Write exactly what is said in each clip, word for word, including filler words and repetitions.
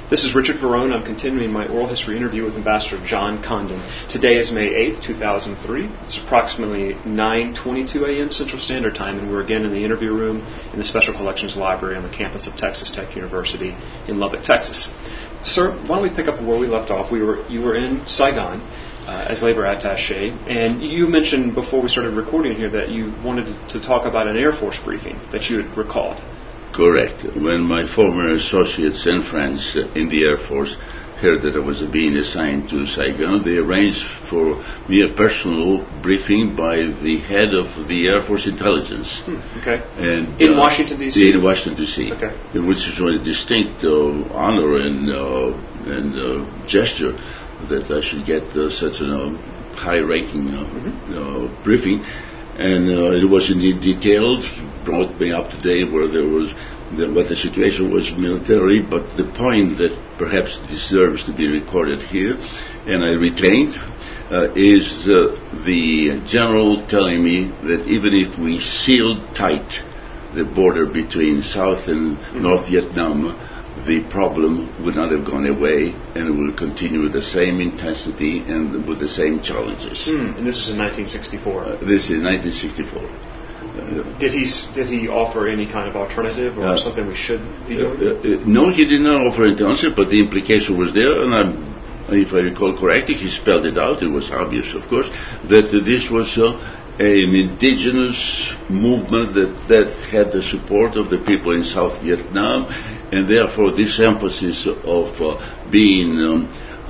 This is Richard Verone. I'm continuing my oral history interview with Ambassador John Condon. Today is May eighth, two thousand three. It's approximately nine twenty-two a.m. Central Standard Time, and we're again in the interview room in the Special Collections Library on the campus of Texas Tech University in Lubbock, Texas. Sir, why don't we pick up where we left off? We were You were in Saigon uh, as labor attaché, and you mentioned before we started recording here that you wanted to talk about an Air Force briefing that you had recalled. Correct. When my former associates and friends in the Air Force heard that I was being assigned to Saigon, they arranged for me a personal briefing by the head of the Air Force Intelligence. Hmm, okay. And, in uh, Washington, D C? In Washington, D C. Okay. Which was a distinct uh, honor and, uh, and uh, gesture that I should get uh, such a uh, high-ranking uh, mm-hmm. uh, briefing. And uh, it was indeed detailed, brought me up to date where there was, the, what the situation was military, but the point that perhaps deserves to be recorded here, and I retained, uh, is uh, the general telling me that even if we sealed tight the border between South and mm-hmm. North Vietnam, the problem would not have gone away, and it will continue with the same intensity and with the same challenges. Mm, and this was in nineteen sixty-four. Uh, this is nineteen sixty-four. Uh, did he did he offer any kind of alternative or uh, something we should be doing? Uh, uh, no, he did not offer an answer, but the implication was there, and I'm, if I recall correctly, he spelled it out. It was obvious, of course, that uh, this was uh, an indigenous movement that, that had the support of the people in South Vietnam, and therefore this emphasis of uh, being um,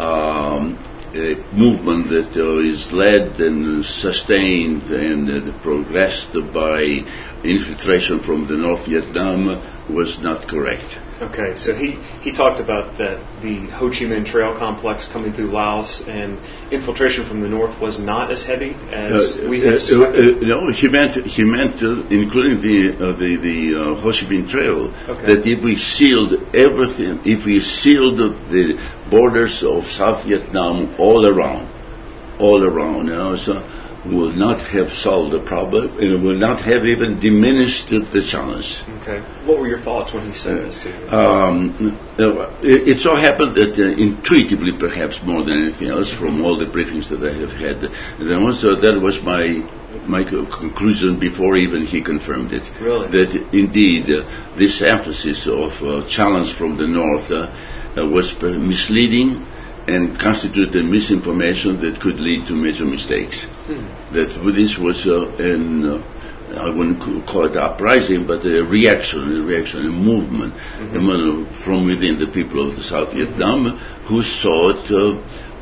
um, a movement that uh, is led and sustained and uh, progressed by infiltration from the North Vietnam was not correct. Okay, so he, he talked about that the Ho Chi Minh Trail complex coming through Laos and infiltration from the north was not as heavy as uh, we had suspected. Uh, uh, no, he meant he meant uh, including the uh, the the uh, Ho Chi Minh Trail. Okay. That if we sealed everything, if we sealed the borders of South Vietnam all around, all around, you know, so will not have solved the problem, and it will not have even diminished the challenge. Okay. What were your thoughts when he said uh, this to you? Um, uh, it, it so happened that uh, intuitively, perhaps more than anything else, mm-hmm. from all the briefings that I have had, that was, uh, that was my my conclusion before even he confirmed it. Really? That indeed uh, this emphasis of uh, challenge from the north uh, uh, was misleading and constituted misinformation that could lead to major mistakes. Mm-hmm. That this was uh, an, uh, I wouldn't call it uprising, but a reaction, a reaction, a movement mm-hmm. from within the people of the South Vietnam who sought uh,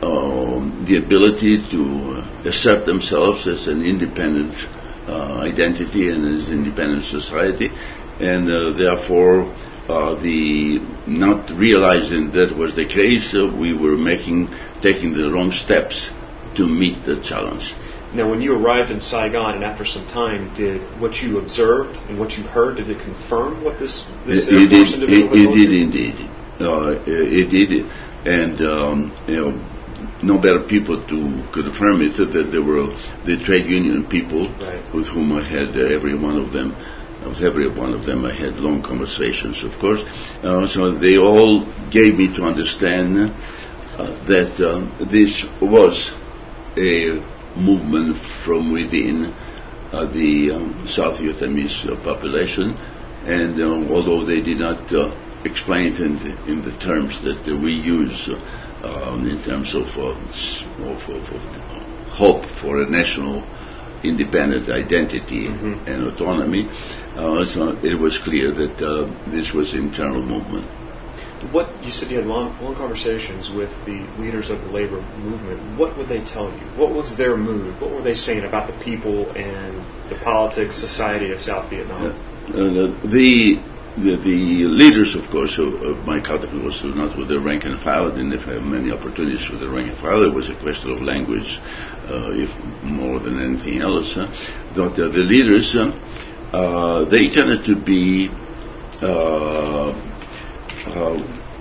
uh, the ability to assert themselves as an independent uh, identity and as an independent society, and uh, therefore Uh, the not realizing that was the case, uh, we were making taking the wrong steps to meet the challenge. Now, when you arrived in Saigon, and after some time, did what you observed and what you heard, did it confirm what this this Air Force individual It, it did indeed. Uh, it did, and um, you know, no better people to confirm it that there were the trade union people, right. with whom I had uh, every one of them. With every one of them I had long conversations, of course. Uh, so they all gave me to understand uh, that um, this was a movement from within uh, the um, South Vietnamese uh, population, and uh, although they did not uh, explain it in the, in the terms that uh, we use uh, um, in terms of, uh, of, of, of hope for a national independent identity mm-hmm. and autonomy, uh, so it was clear that uh, this was internal movement. What you said you had long, long conversations with the leaders of the labor movement. What would they tell you? What was their mood? What were they saying about the people and the politics, society of South Vietnam? Uh, uh, the, the the leaders, of course, of, of my contact was not with the rank and file. I didn't have many opportunities with the rank and file. It was a question of language, uh, if more than anything else. Huh? But uh, the leaders, uh, uh, they tended to be. Uh, Uh,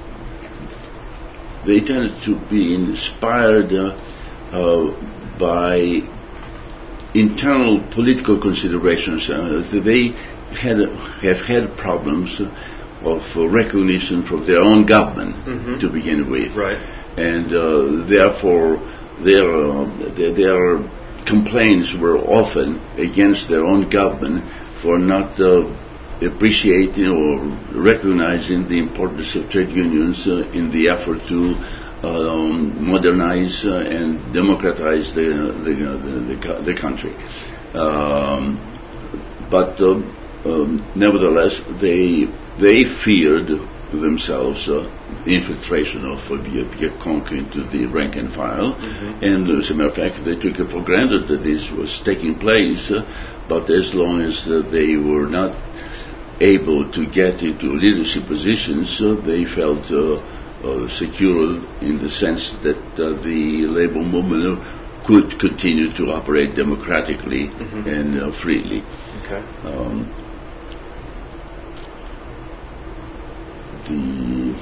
they tended to be inspired uh, uh, by internal political considerations. Uh, they had have had problems of uh, recognition from their own government mm-hmm. to begin with. Right. And uh, therefore their, uh, their, their complaints were often against their own government for not uh, appreciating or recognizing the importance of trade unions uh, in the effort to um, modernize uh, and democratize the the, the, the, the country. Um, but uh, um, nevertheless, they they feared themselves uh, the infiltration of uh, Viet Cong into the rank and file, mm-hmm. and as a matter of fact, they took it for granted that this was taking place. Uh, but as long as uh, they were not able to get into leadership positions, uh, they felt uh, uh, secure in the sense that uh, the labor movement could continue to operate democratically mm-hmm. and uh, freely. Okay. Um, the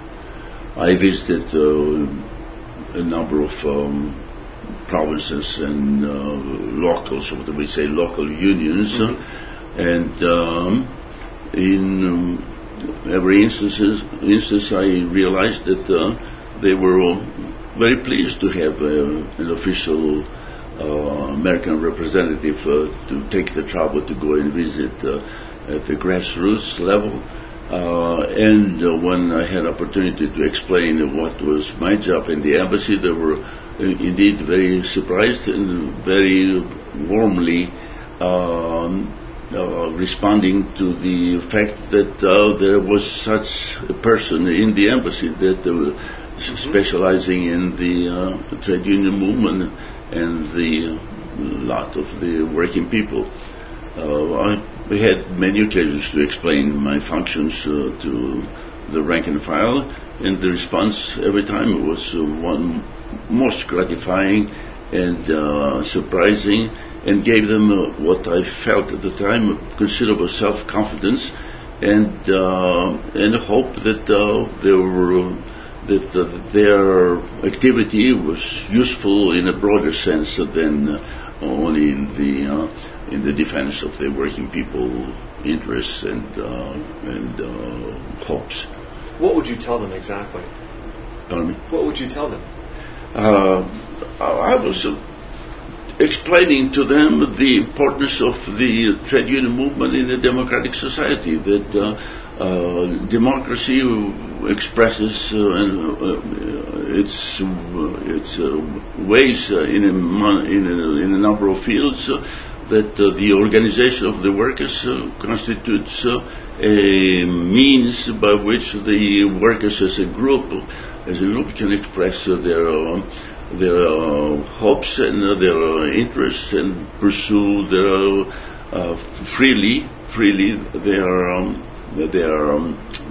I visited uh, a number of um, provinces and uh, locals, what do we say, local unions, mm-hmm. uh, and um, in um, every instance, instance I realized that uh, they were uh, very pleased to have uh, an official uh, American representative uh, to take the trouble to go and visit uh, at the grassroots level. Uh, and uh, when I had opportunity to explain what was my job in the embassy, they were uh, indeed very surprised and very warmly um, uh, responding to the fact that uh, there was such a person in the embassy that uh, mm-hmm. specializing in the uh, trade union movement and the uh, lot of the working people. Uh, I we had many occasions to explain my functions uh, to the rank and file, and the response every time was uh, one most gratifying and uh, surprising, and gave them uh, what I felt at the time considerable self-confidence and uh, and hope that uh, they were uh, that uh, their activity was useful in a broader sense than uh, only in the uh, in the defense of the working people interests and uh, and uh, hopes. What would you tell them exactly? Pardon me? What would you tell them? Uh, I was uh, explaining to them the importance of the trade union movement in a democratic society, that uh, uh, democracy expresses uh, uh, its uh, its uh, ways uh, in, a mon- in, a, in a number of fields, uh, that uh, the organization of the workers uh, constitutes uh, a means by which the workers as a group, as a group can express uh, their uh, their uh, hopes and uh, their uh, interests and pursue their uh, freely, freely their um, their um,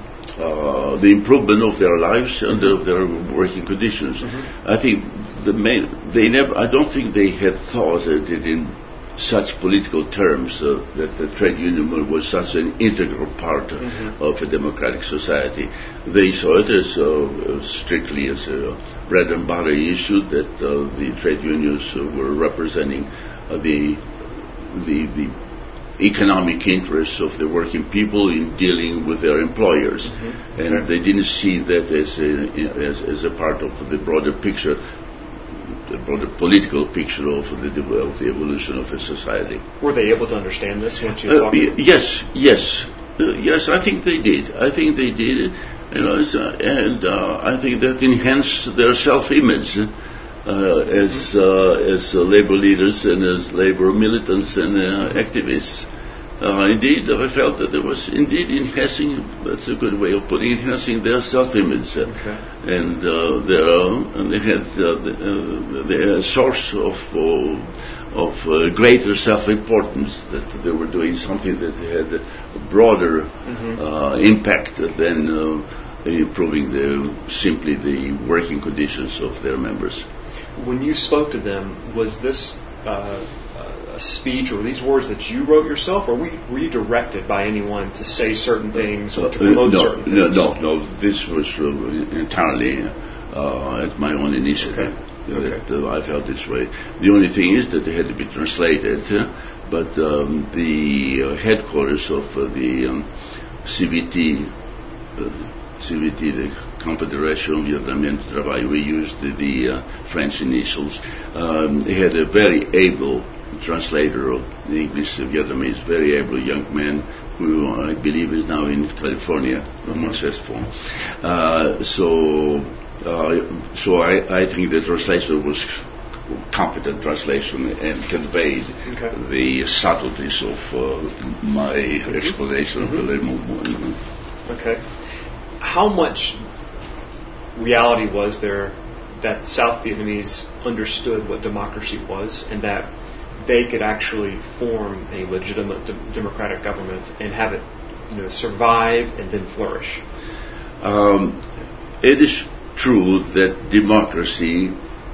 uh, the improvement of their lives and of their working conditions. Mm-hmm. I think the main they never. I don't think they had thought that it in such political terms uh, that the trade union was such an integral part mm-hmm. of a democratic society. They saw it as uh, strictly as a bread and butter issue, that uh, the trade unions uh, were representing uh, the, the the economic interests of the working people in dealing with their employers, mm-hmm. and okay. they didn't see that as a, as, as a part of the broader picture, the broader political picture of the, of the evolution of a society. Were they able to understand this once you uh, talked? Y- yes, yes, uh, yes. I think they did. I think they did, you know, uh, and uh, I think that enhanced their self-image uh, as uh, as uh, labor leaders and as labor militants and uh, activists. Uh, indeed, I felt that there was indeed enhancing, that's a good way of putting it, enhancing their self-image. Uh, okay. And uh, their, uh, and they had uh, the, uh, the source of uh, of uh, greater self-importance, that they were doing something that had a broader mm-hmm. uh, impact than uh, improving the, simply the working conditions of their members. When you spoke to them, was this uh, a speech or these words that you wrote yourself, or were you, were you directed by anyone to say certain things or to promote uh, no, certain things? No, no, no. This was uh, entirely uh, at my own initiative. Okay. Uh, okay. That uh, I felt this way. The only thing is that they had to be translated, uh, but um, the uh, headquarters of uh, the um, C V T C V T, the Confédération Vietnamienne du Travail. We used the, the uh, French initials. Um, he had a very able translator of the English uh, Vietnamese, very able young man who uh, I believe is now in California, mm-hmm. uh, so, uh, so I, I think the translation was competent translation and conveyed okay. the subtleties of uh, my mm-hmm. explanation mm-hmm. of the movement. Okay. How much reality was there that South Vietnamese understood what democracy was and that they could actually form a legitimate de- democratic government and have it, you know, survive and then flourish? Um, it is true that democracy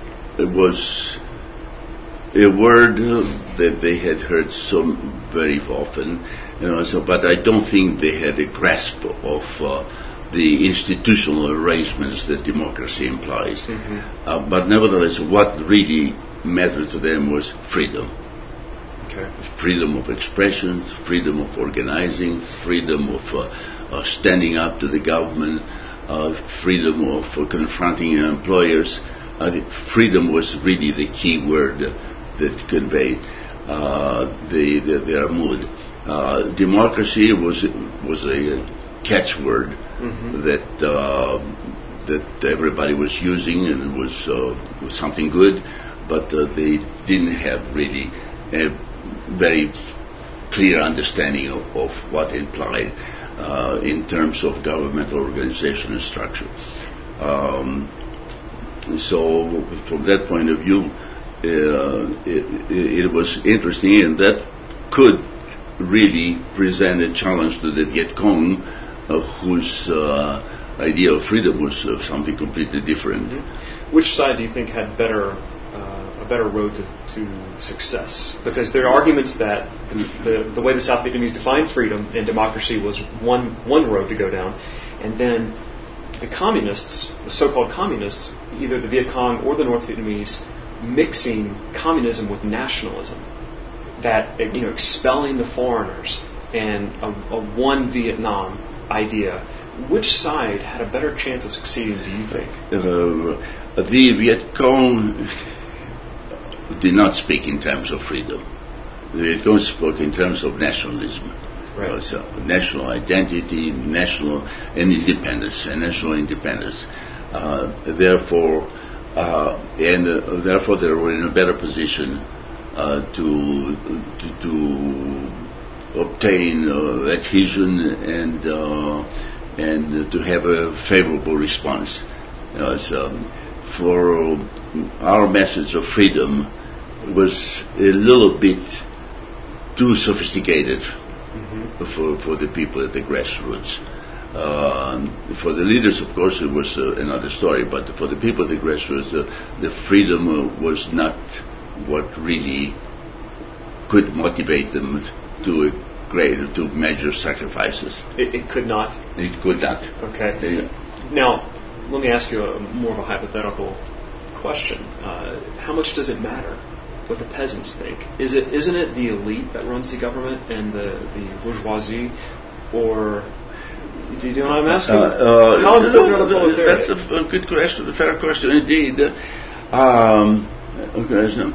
was a word that they had heard so very often, you know, so, but I don't think they had a grasp of uh, the institutional arrangements that democracy implies. Mm-hmm. Uh, but nevertheless, what really mattered to them was freedom. Okay. Freedom of expression, freedom of organizing, freedom of uh, uh, standing up to the government, uh, freedom of uh, confronting employers. Uh, freedom was really the key word uh, that conveyed uh, the, the, their mood. Uh, democracy was was a catchword mm-hmm. that uh, that everybody was using, and it was, uh, was something good, but uh, they didn't have really a very clear understanding of, of what it implied uh, in terms of governmental organization and structure. Um, so from that point of view, uh, it, it was interesting, and that could really present a challenge to the Viet Cong, uh, whose uh, idea of freedom was uh, something completely different. Mm-hmm. Which side do you think had better uh, a better road to, to success? Because there are arguments that the, the, the way the South Vietnamese defined freedom and democracy was one one road to go down, and then the communists, the so-called communists, either the Viet Cong or the North Vietnamese, mixing communism with nationalism, that, you know, expelling the foreigners and a, a one Vietnam idea. Which side had a better chance of succeeding, do you think? Uh, the Viet Cong did not speak in terms of freedom. The Viet Cong spoke in terms of nationalism. Right. Uh, so national identity, national and independence, and national independence. Uh, therefore, uh, and uh, therefore, they were in a better position uh, to, to to obtain uh, adhesion and uh, and to have a favorable response. Uh, so for our message of freedom was a little bit too sophisticated. Mm-hmm. For, for the people at the grassroots. Um, for the leaders, of course, it was uh, another story, but for the people at the grassroots, uh, the freedom uh, was not what really could motivate them to a great, to major sacrifices. It, it could not? It could not. Okay. Uh, now, let me ask you a, more of a hypothetical question. Uh, how much does it matter what the peasants think? Is it, isn't it the elite that runs the government and the, the bourgeoisie, or do you know what I'm asking? Uh, uh, How important are the proletariat? That's a, a good question, a fair question indeed. Um, okay,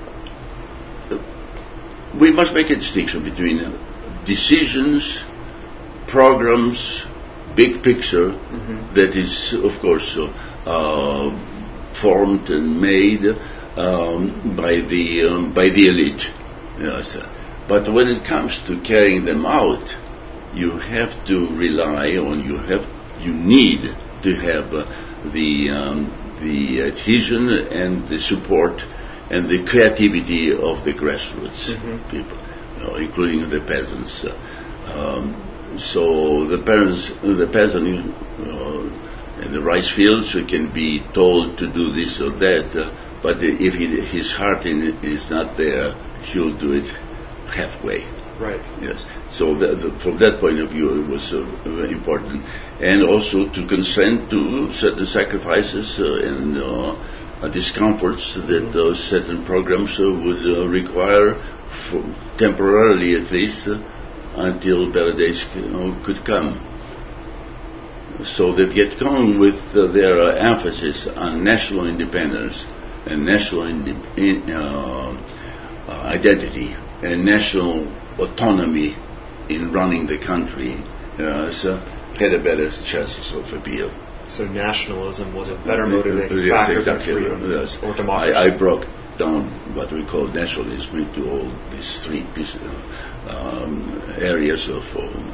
we must make a distinction between decisions, programs, big picture, mm-hmm. that is, of course, uh, uh, formed and made Um, by the um, by the elite, yes. But when it comes to carrying them out, you have to rely on you have you need to have uh, the um, the adhesion and the support and the creativity of the grassroots mm-hmm. people, you know, including the peasants. Uh, um, so the parents, the peasant uh, in the rice fields can be told to do this or that. Uh, But if he, his heart in it is not there, he'll do it halfway. Right. Yes. So that, the, from that point of view, it was uh, very important, and also to consent to certain sacrifices uh, and uh, discomforts that uh, certain programs uh, would uh, require, for temporarily at least, uh, until better days uh, could come. so the Viet Cong, with uh, their uh, emphasis on national independence and national indi- in, uh, uh, identity and national autonomy in running the country, uh, so had a better chances of appeal. So nationalism was a better motivating yes, factor exactly. than freedom Yes. or democracy. I, I broke down what we call nationalism into all these three pieces, uh, um, areas of,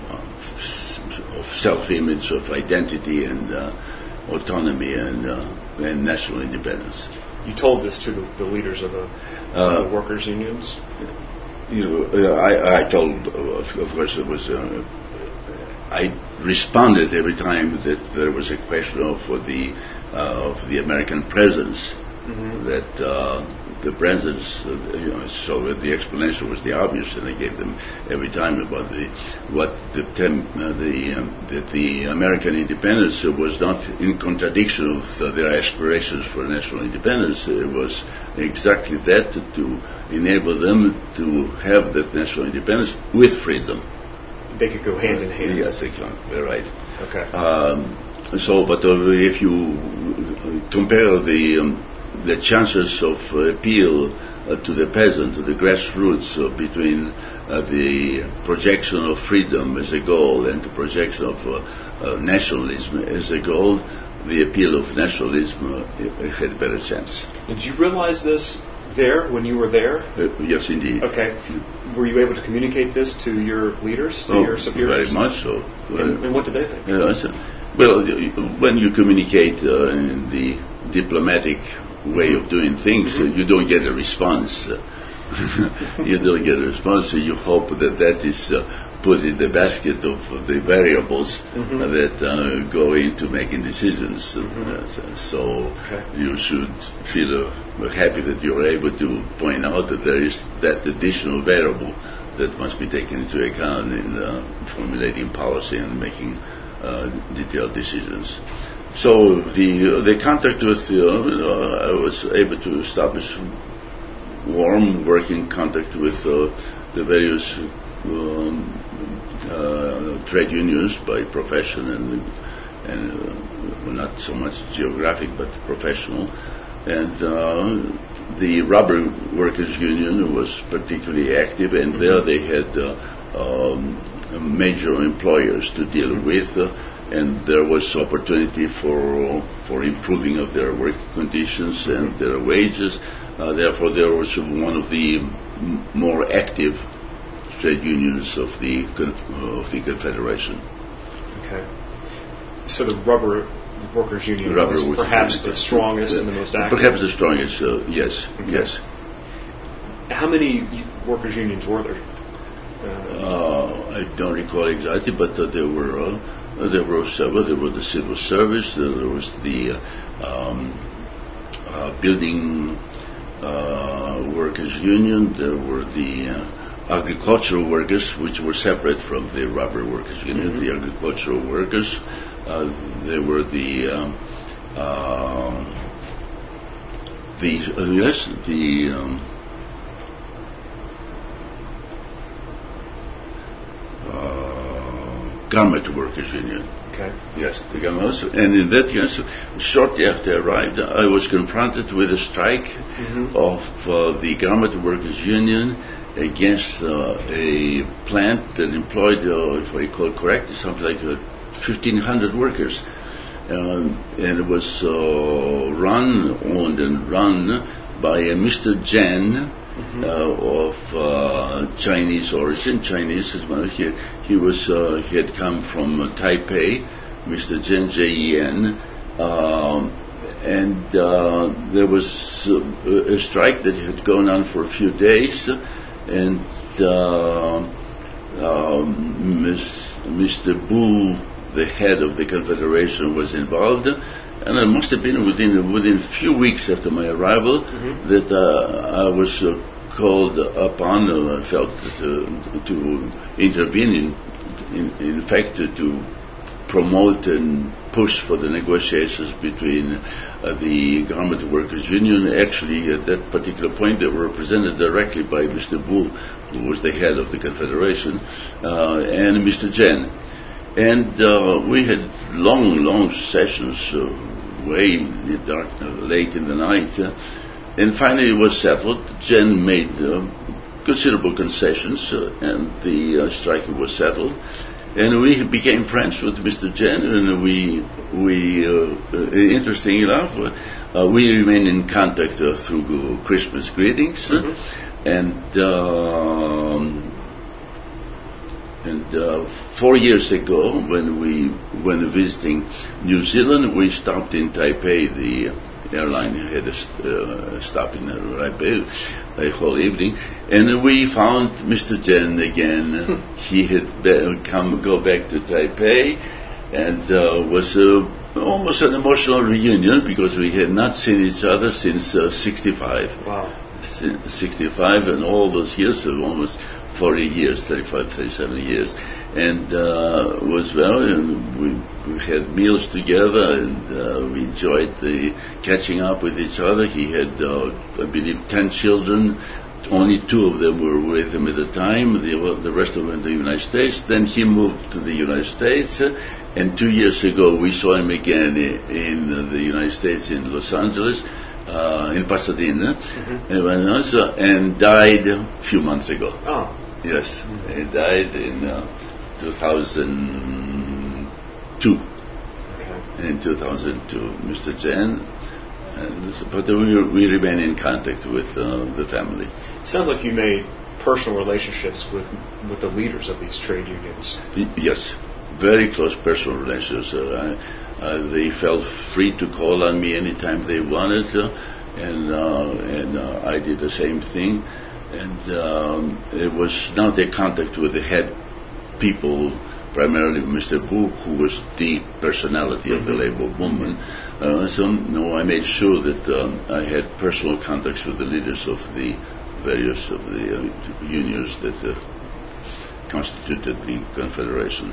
uh, of self-image, of identity, and uh, autonomy, and, uh, and national independence. You told this to the, the leaders of the, uh, the workers' unions? You know, uh, I, I told, uh, of course, it was. Uh, I responded every time that there was a question of uh, the uh, of the American presence. Mm-hmm. That uh, the presence, uh, you know, so the explanation was the obvious, and I gave them every time about the what the tem- uh, the um, that the American independence was not in contradiction with uh, their aspirations for national independence. It was exactly that, to, to enable them to have that national independence with freedom. They could go hand in hand. Yes, they can. You're right. Okay. Um, so, but uh, if you compare the um, the chances of uh, appeal uh, to the peasant, to the grassroots, uh, between uh, the projection of freedom as a goal and the projection of uh, uh, nationalism as a goal, the appeal of nationalism uh, had a better chance. Did you realize this there when you were there? Uh, yes, indeed. Okay. Were you able to communicate this to your leaders, to oh, your superiors? Very much so. And, and what did they think? Uh, so, well, when you communicate uh, in the diplomatic way of doing things, mm-hmm. uh, you don't get a response. you don't get a response, so you hope that that is uh, put in the basket of the variables mm-hmm. uh, that uh, go into making decisions. Mm-hmm. Uh, so okay. you should feel uh, happy that you're able to point out that there is that additional variable that must be taken into account in uh, formulating policy and making uh, detailed decisions. So the uh, the contact with uh, uh, I was able to establish warm working contact with uh, the various um, uh, trade unions by profession and and uh, well, not so much geographic but professional, and uh, the rubber workers union was particularly active, and mm-hmm. there they had uh, um, major employers to deal with. Uh, And there was opportunity for for improving of their work conditions mm-hmm. and their wages. Uh, therefore, there was one of the m- more active trade unions of the conf- of the Confederation. Okay. So the rubber workers' union rubber was perhaps the strongest uh, and the most active. Perhaps the strongest. Uh, yes. Okay. Yes. How many workers' unions were there? Uh, uh, I don't recall exactly, but uh, there were. Uh, Uh, there were several. There were the civil service. There, there was the uh, um, uh, building uh, workers' union. There were the uh, agricultural workers, which were separate from the rubber workers' union. Mm-hmm. The agricultural workers. Uh, there were the um, uh, the uh, yes the. Um, uh, Garment workers union. Okay. Yes, the garment. And in that case, shortly after I arrived, I was confronted with a strike mm-hmm. of uh, the garment workers union against uh, a plant that employed, uh, if I recall correctly, something like uh, fifteen hundred workers. Um, and it was uh, run, owned and run by a Mister Jen, Mm-hmm. Uh, of uh, Chinese origin, Chinese as well. He, he was uh, he had come from uh, Taipei, Mister Jen J E N, um, and uh, there was uh, a strike that had gone on for a few days, and uh, um, Mister Bu, the head of the Confederation, was involved. And it must have been within within a few weeks after my arrival mm-hmm. that uh, I was uh, called upon. Uh, I felt to, to intervene in, in, in fact, to, to promote and push for the negotiations between uh, the Garment Workers Union. Actually, at that particular point, they were represented directly by Mister Bu, who was the head of the Confederation, uh, and Mister Jen. And uh, we had long, long sessions, uh, way in the dark, uh, late in the night. Uh, and finally it was settled. Jen made uh, considerable concessions, uh, and the uh, strike was settled. And we became friends with Mister Jen, and we, we uh, uh, interesting enough, uh, we remain in contact uh, through Christmas greetings. Mm-hmm. And um, And uh, four years ago, when we when visiting New Zealand, we stopped in Taipei. The airline had a st- uh, stop in Taipei a whole evening, and we found Mister Jen again. He had be- come go back to Taipei, and uh, was uh, almost an emotional reunion because we had not seen each other since uh, sixty-five. Wow. S- sixty-five, and all those years of almost forty years, thirty-five, thirty-seven years, and uh, was well, and we, we had meals together, and uh, we enjoyed the catching up with each other. He had, uh, I believe, ten children. Only two of them were with him at the time. The, the rest of them in the United States. Then he moved to the United States, uh, and two years ago we saw him again in, in the United States, in Los Angeles. Uh, in Pasadena, mm-hmm. and, also, and died a few months ago. Oh. Yes, mm-hmm. He died in uh, two thousand two. Okay. In two thousand two, Mister Jen. And, but we, we remain in contact with uh, the family. It sounds like you made personal relationships with with the leaders of these trade unions. Y- yes, very close personal relationships. Uh, Uh, they felt free to call on me anytime they wanted, uh, and uh, and uh, I did the same thing. And um, it was not a contact with the head people, primarily Mister Wu, who was the personality of the labor movement. Uh, so no, I made sure that um, I had personal contacts with the leaders of the various of the uh, unions that uh, constituted the Confederation.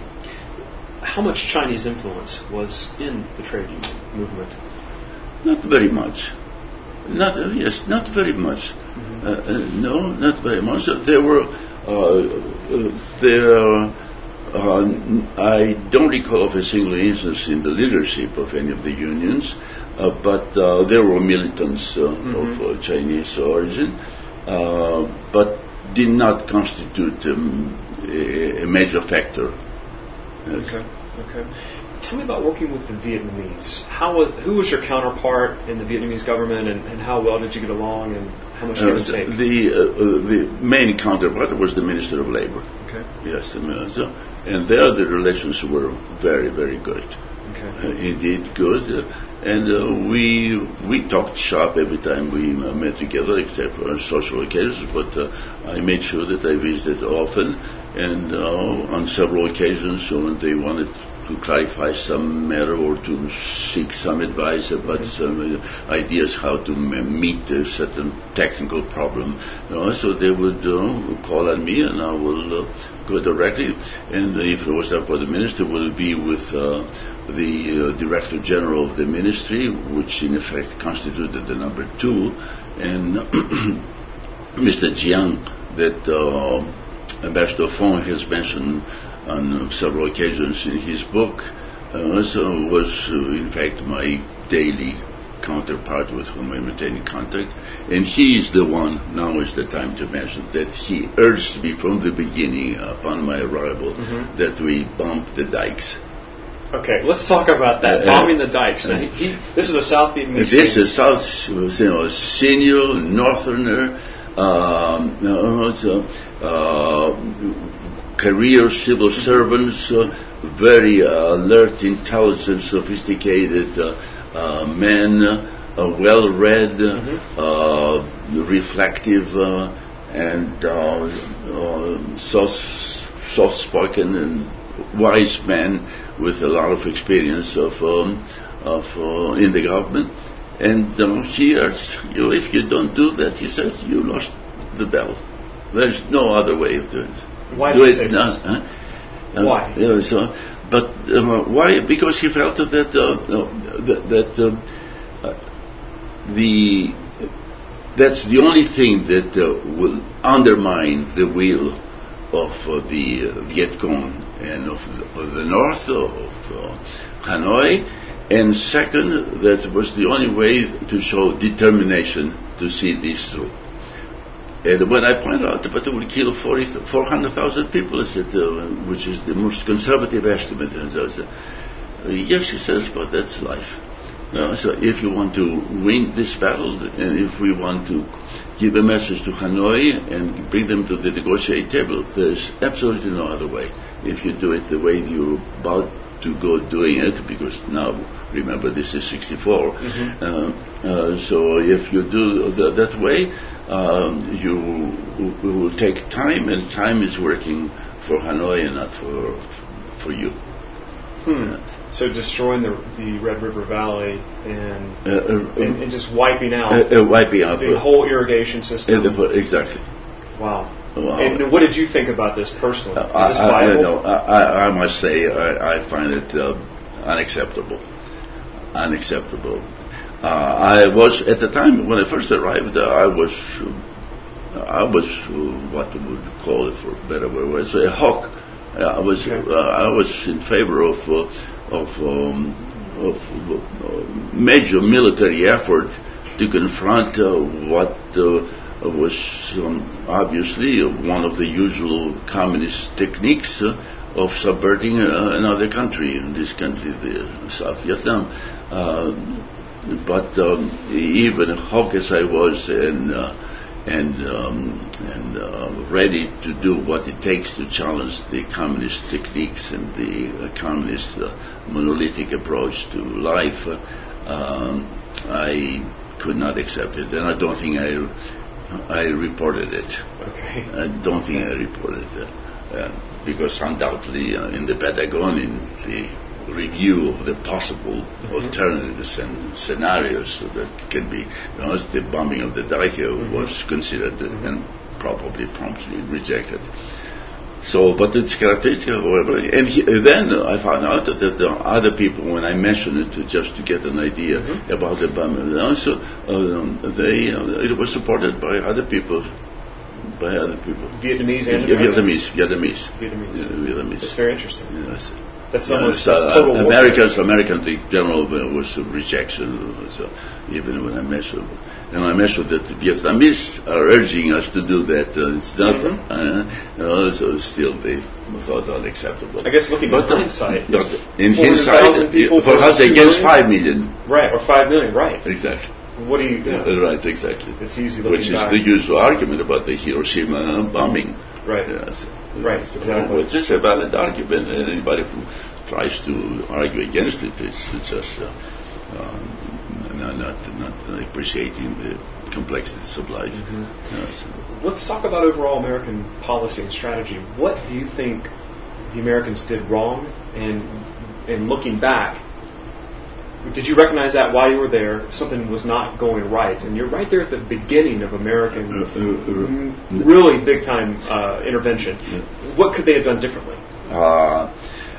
How much Chinese influence was in the trade union movement? Not very much. Not uh, yes, not very much. Mm-hmm. Uh, uh, no, not very much. Uh, there were uh, uh, there. Uh, I don't recall of a single instance in the leadership of any of the unions, uh, but uh, there were militants uh, mm-hmm. of uh, Chinese origin, uh, but did not constitute um, a, a major factor. Okay. Okay. Tell me about working with the Vietnamese. How was, who was your counterpart in the Vietnamese government, and, and how well did you get along, and how much give uh, and take? The uh, uh, the main counterpart was the Minister of Labor. Okay. Yes, the minister, and there the relations were very, very good. Okay. Uh, indeed, good. Uh, and uh, we we talked shop every time we uh, met together, except for social occasions. But uh, I made sure that I visited often, and uh, on several occasions when they wanted to clarify some matter or to seek some advice about mm-hmm. some uh, ideas how to m- meet a certain technical problem. You know, so they would uh, call on me, and I will uh, go directly. And if it was up for the minister, will be with uh, the uh, Director General of the Ministry, which in effect constituted the number two, and Mister Jiang, that uh, Ambassador Fong has mentioned on several occasions in his book, uh, also was uh, in fact my daily counterpart with whom I maintain contact, and he is the one, now is the time to mention, that he urged me from the beginning upon my arrival mm-hmm. that we bump the dikes. Okay, let's talk about that, uh, bombing the dikes. Uh, he, he, this is a South Vietnamese. This is a South, you know, senior northerner, um, also, uh, career civil servants, uh, very uh, alert, intelligent, sophisticated uh, uh, men, uh, well-read, mm-hmm. uh, reflective, uh, and uh, uh, soft, soft-spoken and wise men with a lot of experience of um, of uh, in the government. And uh, he urged, you know, if you don't do that, he says, you lost the battle. There's no other way of doing it. Why do did he it say now, this? huh? Why? Uh, yeah, so, but uh, why? Because he felt that uh, that, that uh, uh, the that's the only thing that uh, will undermine the will of uh, the uh, Viet Cong and of the, of the north of uh, Hanoi, and second, that was the only way to show determination to see this through. And when I pointed out that it would kill four hundred thousand people, I said, uh, which is the most conservative estimate, and so I said, yes, she says, but that's life. Uh, so if you want to win this battle, and if we want to give a message to Hanoi and bring them to the negotiating table, there's absolutely no other way. If you do it the way you're about to go doing it, because now, remember, this is sixty-four, mm-hmm. uh, uh, so if you do th- that way, um, you w- will take time, and time is working for Hanoi and not for for you. Hmm. So destroying the the Red River Valley and uh, uh, and, and just wiping out, uh, uh, wiping out the whole irrigation system. Uh, the, exactly. Wow. Wow. And what did you think about this personally? Uh, Is this I, viable? I, no, I, I must say I, I find it uh, unacceptable. Unacceptable. Uh, I was at the time when I first arrived. Uh, I was, uh, I was uh, what would you call it for better words, a hawk. Uh, I was, okay. uh, I was in favor of uh, of um, of uh, major military effort to confront uh, what. Uh, was um, obviously one of the usual communist techniques uh, of subverting uh, another country, in this country, the South Vietnam. Uh, but um, even hawk as I was and uh, and um, and uh, ready to do what it takes to challenge the communist techniques and the uh, communist uh, monolithic approach to life, uh, um, I could not accept it, and I don't think I. I reported it. Okay. I don't think I reported it uh, uh, because undoubtedly uh, in the Pentagon, in the review of the possible mm-hmm. alternatives and scenarios that can be, you know, the bombing of the Dike mm-hmm. was considered mm-hmm. and probably promptly rejected. So, but it's characteristic, however, and he, then uh, I found out that the other people, when I mentioned it, just to get an idea mm-hmm. about the bombing, also uh, they uh, it was supported by other people, by other people. Vietnamese and Vietnamese, Vietnamese, Vietnamese. Uh, Vietnamese. That's very interesting. Yes. That's almost yes, uh, total Americans, Americans, the general uh, was a rejection. So even when I mentioned, and I mentioned that the Vietnamese are urging us to do that, uh, it's not. Mm-hmm. Uh, uh, so still, they thought unacceptable. I guess looking but in hindsight, but in hindsight, for us against five million, right, or five million, right? Exactly. What do you? Yeah. Uh, right, exactly. It's easy looking Which is back. the usual argument about the Hiroshima bombing. Right. Yes. Right. So exactly. It's just a valid argument, and anybody who tries to argue against it is just uh, um, not, not not appreciating the complexities of life. Mm-hmm. Yes. Let's talk about overall American policy and strategy. What do you think the Americans did wrong? And and looking back, did you recognize that while you were there, something was not going right? And you're right there at the beginning of American, uh, uh, uh, really big-time uh, intervention. Uh, what could they have done differently? Uh,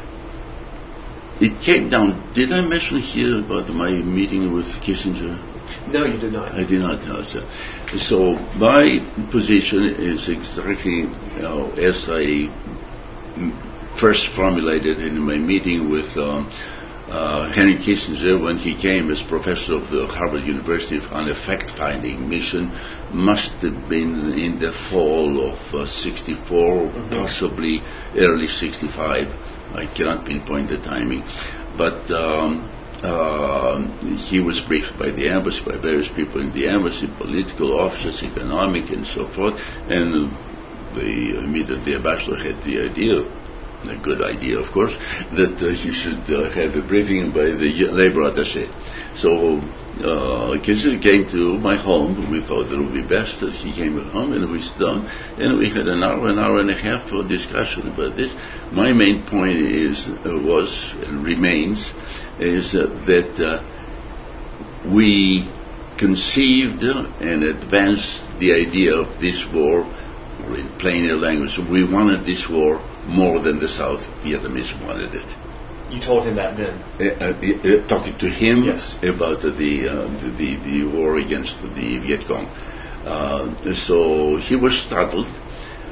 it came down... Did I mention here about my meeting with Kissinger? No, you did not. I did not. No, sir. So my position is exactly you know, as I first formulated in my meeting with... Um, Uh, Henry Kissinger, when he came as professor of the Harvard University on a fact-finding mission, must have been in the fall of uh, sixty-four, mm-hmm. possibly early sixty-five. I cannot pinpoint the timing. But um, uh, he was briefed by the embassy, by various people in the embassy, political officers, economic, and so forth. And the immediately ambassador had the idea, a good idea, of course, that uh, he should uh, have a briefing by the labor attaché. So uh, Kissinger came to my home. We thought it would be best that he came home, and we sat down, and we had an hour, an hour and a half of discussion about this. My main point is, uh, was, and remains, is uh, that uh, we conceived and advanced the idea of this war, or in plainer language, we wanted this war more than the South Vietnamese wanted it. You told him that then? Uh, uh, uh, talking to him yes. about uh, the, uh, the the war against the Viet Cong. Uh, so he was startled,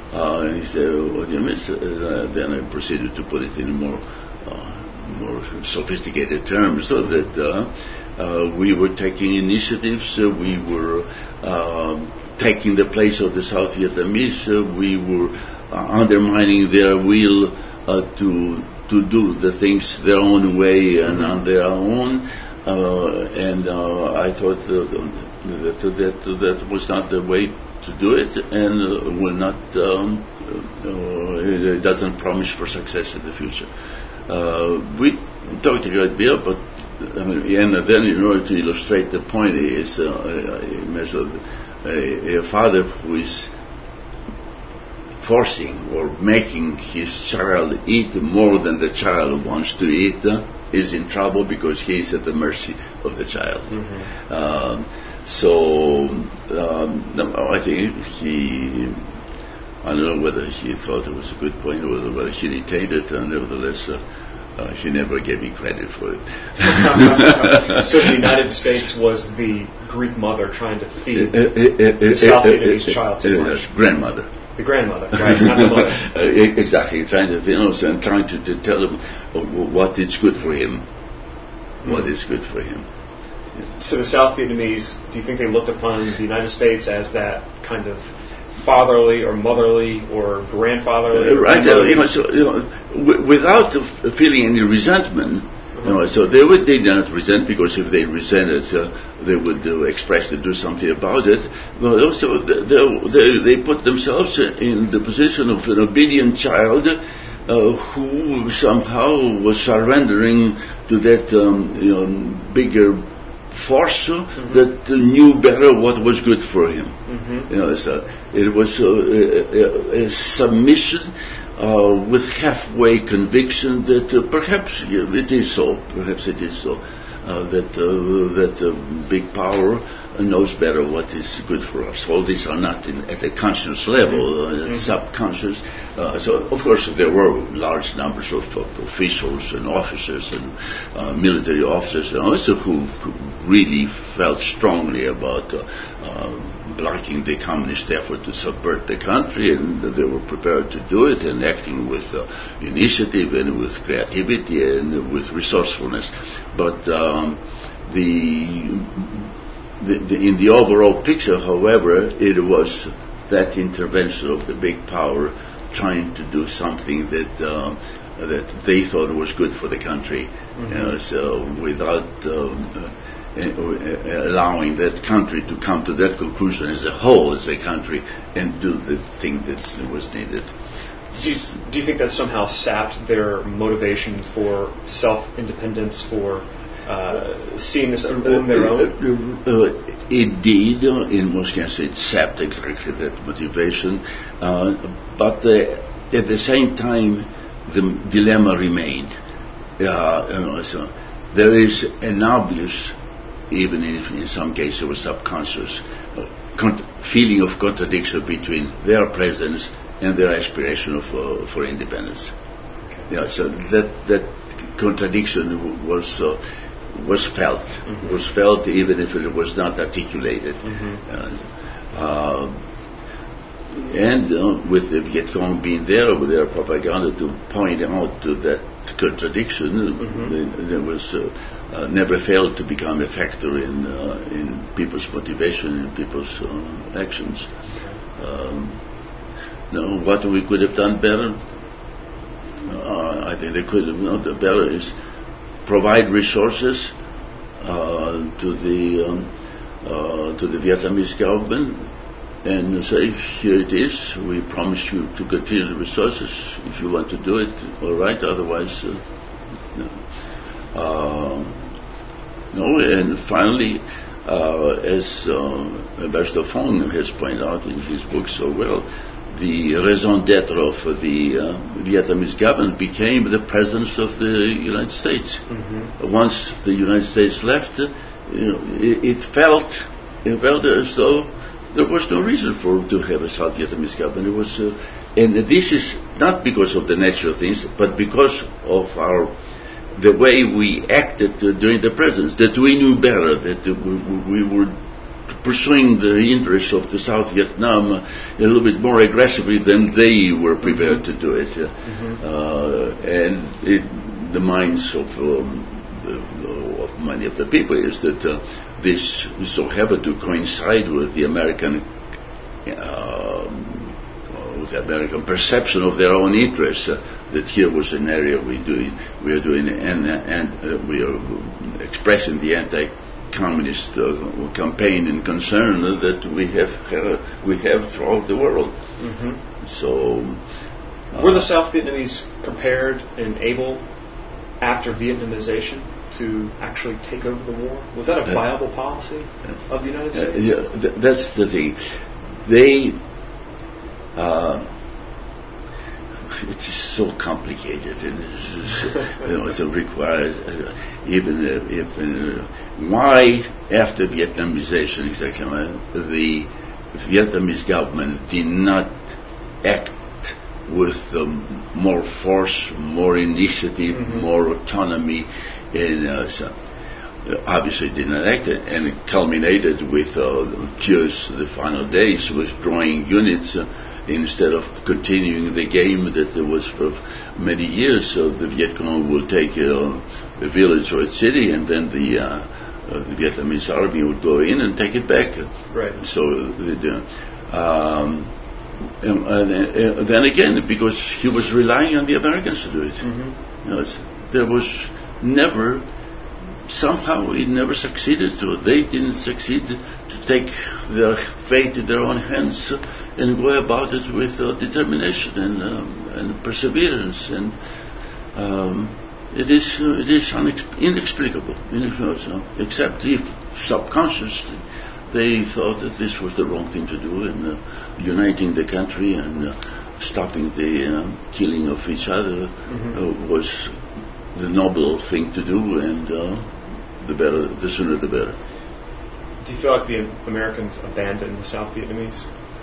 Uh, and he said, "What do you miss?" Uh, then I proceeded to put it in more, uh, more sophisticated terms, so that uh, uh, we were taking initiatives, uh, we were uh, taking the place of the South Vietnamese, uh, we were uh, undermining their will uh, to to do the things their own way and on their own. Uh, and uh, I thought uh, that, that that was not the way to do it, and uh, will not. Um, uh, it doesn't promise for success in the future. Uh, we talked a great deal, but uh, and then, in order to illustrate the point, is uh, I measured a, a father who is forcing or making his child eat more than the child wants to eat uh, is in trouble, because he is at the mercy of the child. Mm-hmm. Um, so um, no, I think he, I don't know whether he thought it was a good point or whether he retained it, and nevertheless uh, uh, he never gave me credit for it. So the United States was the Greek mother trying to feed uh, uh, uh, the South Vietnamese uh, uh, child too uh, much. Grandmother. The grandmother, right, not the mother. uh, exactly, trying to, you know, and trying to, to tell him uh, what is good for him. Mm. What is good for him. So the South Vietnamese, do you think they looked upon the United States as that kind of fatherly or motherly or grandfatherly? Uh, right, uh, you know, so, you know, w- without uh, feeling any resentment. You know, so they would they did not resent, because if they resented, uh, they would uh, express to do something about it. But also they, they, they put themselves in the position of an obedient child uh, who somehow was surrendering to that um, you know, bigger force uh, mm-hmm. that uh, knew better what was good for him. Mm-hmm. You know, so it was uh, a, a, a submission. Uh, with halfway conviction that uh, perhaps yeah, it is so, perhaps it is so, uh, that uh, that uh, big power knows better what is good for us. All these are not in, at a conscious level, uh, mm-hmm. subconscious. Uh, so, of course, there were large numbers of, of officials and officers and uh, military officers and also who, who really felt strongly about uh, uh, blocking the communist effort to subvert the country, and they were prepared to do it, and acting with uh, initiative and with creativity and with resourcefulness. But um, the, the, the in the overall picture, however, it was that intervention of the big power trying to do something that um, that they thought was good for the country, mm-hmm. you know, so without um, uh, allowing that country to come to that conclusion as a whole, as a country, and do the thing that was needed. Do you, do you think that somehow sapped their motivation for self-independence, for uh, seeing this on their own? Uh, uh, it did. Uh, in most cases, it sapped exactly that motivation. Uh, but uh, at the same time, the dilemma remained. Uh, you know, so there is an obvious, even if in some cases it was subconscious, uh, con- feeling of contradiction between their presence and their aspiration of, uh, for independence. Okay. Yeah, so that that contradiction w- was uh, was felt, mm-hmm. was felt even if it was not articulated. Mm-hmm. Uh, uh, and uh, with the Viet Cong being there with their propaganda to point out to that contradiction, mm-hmm. there was uh, uh, never failed to become a factor in uh, in people's motivation, in people's uh, actions. Um, No, what we could have done better? Uh, I think they could have done better is provide resources uh, to the um, uh, to the Vietnamese government and say, here it is. We promise you to continue the resources. If you want to do it, all right. Otherwise, uh, no. Uh, no. And finally, uh, as uh, Ambassador Phong has pointed out in his book so well, the raison d'etre of the uh, Vietnamese government became the presence of the United States. Mm-hmm. Once the United States left, uh, you know, it, it felt it felt as though there was no reason for to have a South Vietnamese government. It was, uh, and this is not because of the nature of things, but because of our the way we acted uh, during the presence. That we knew better. That uh, we, we were pursuing the interests of the South Vietnam uh, a little bit more aggressively than they were prepared to do it. Uh, Mm-hmm. uh, and it, the minds of, um, the, of many of the people is that uh, this so happened to coincide with the American uh, with the American perception of their own interests, uh, that here was an area we doing we are doing and and uh, we are expressing the anti-communist uh, campaign and concern uh, that we have uh, we have throughout the world. Mm-hmm. So, uh, were the South Vietnamese prepared and able after Vietnamization to actually take over the war? Was that a viable policy of the United States? Uh, yeah, th- that's the thing. They. Uh, it is so complicated, and it, is, you know, it requires uh, even uh, even uh, why after Vietnamization exactly uh, the Vietnamese government did not act with um, more force, more initiative, mm-hmm. more autonomy, and uh, so obviously did not act, and it culminated with uh, just the final days withdrawing units. Uh, Instead of continuing the game that there was for many years, so the Viet Cong will take uh, a village or a city, and then the, uh, uh, the Vietnamese army would go in and take it back. Right. So, the, um, and, and, and then again, because he was relying on the Americans to do it. Mm-hmm. You know, there was never, somehow it never succeeded to, they didn't succeed to take their fate in their own hands and go about it with uh, determination and, um, and perseverance, and um, it is uh, it is unex- inexplicable, inexplicable, except if subconsciously they thought that this was the wrong thing to do, and uh, uniting the country and uh, stopping the uh, killing of each other mm-hmm. uh, was the noble thing to do, and uh, the better, the sooner the better. Do you feel like the Americans abandoned the South Vietnamese?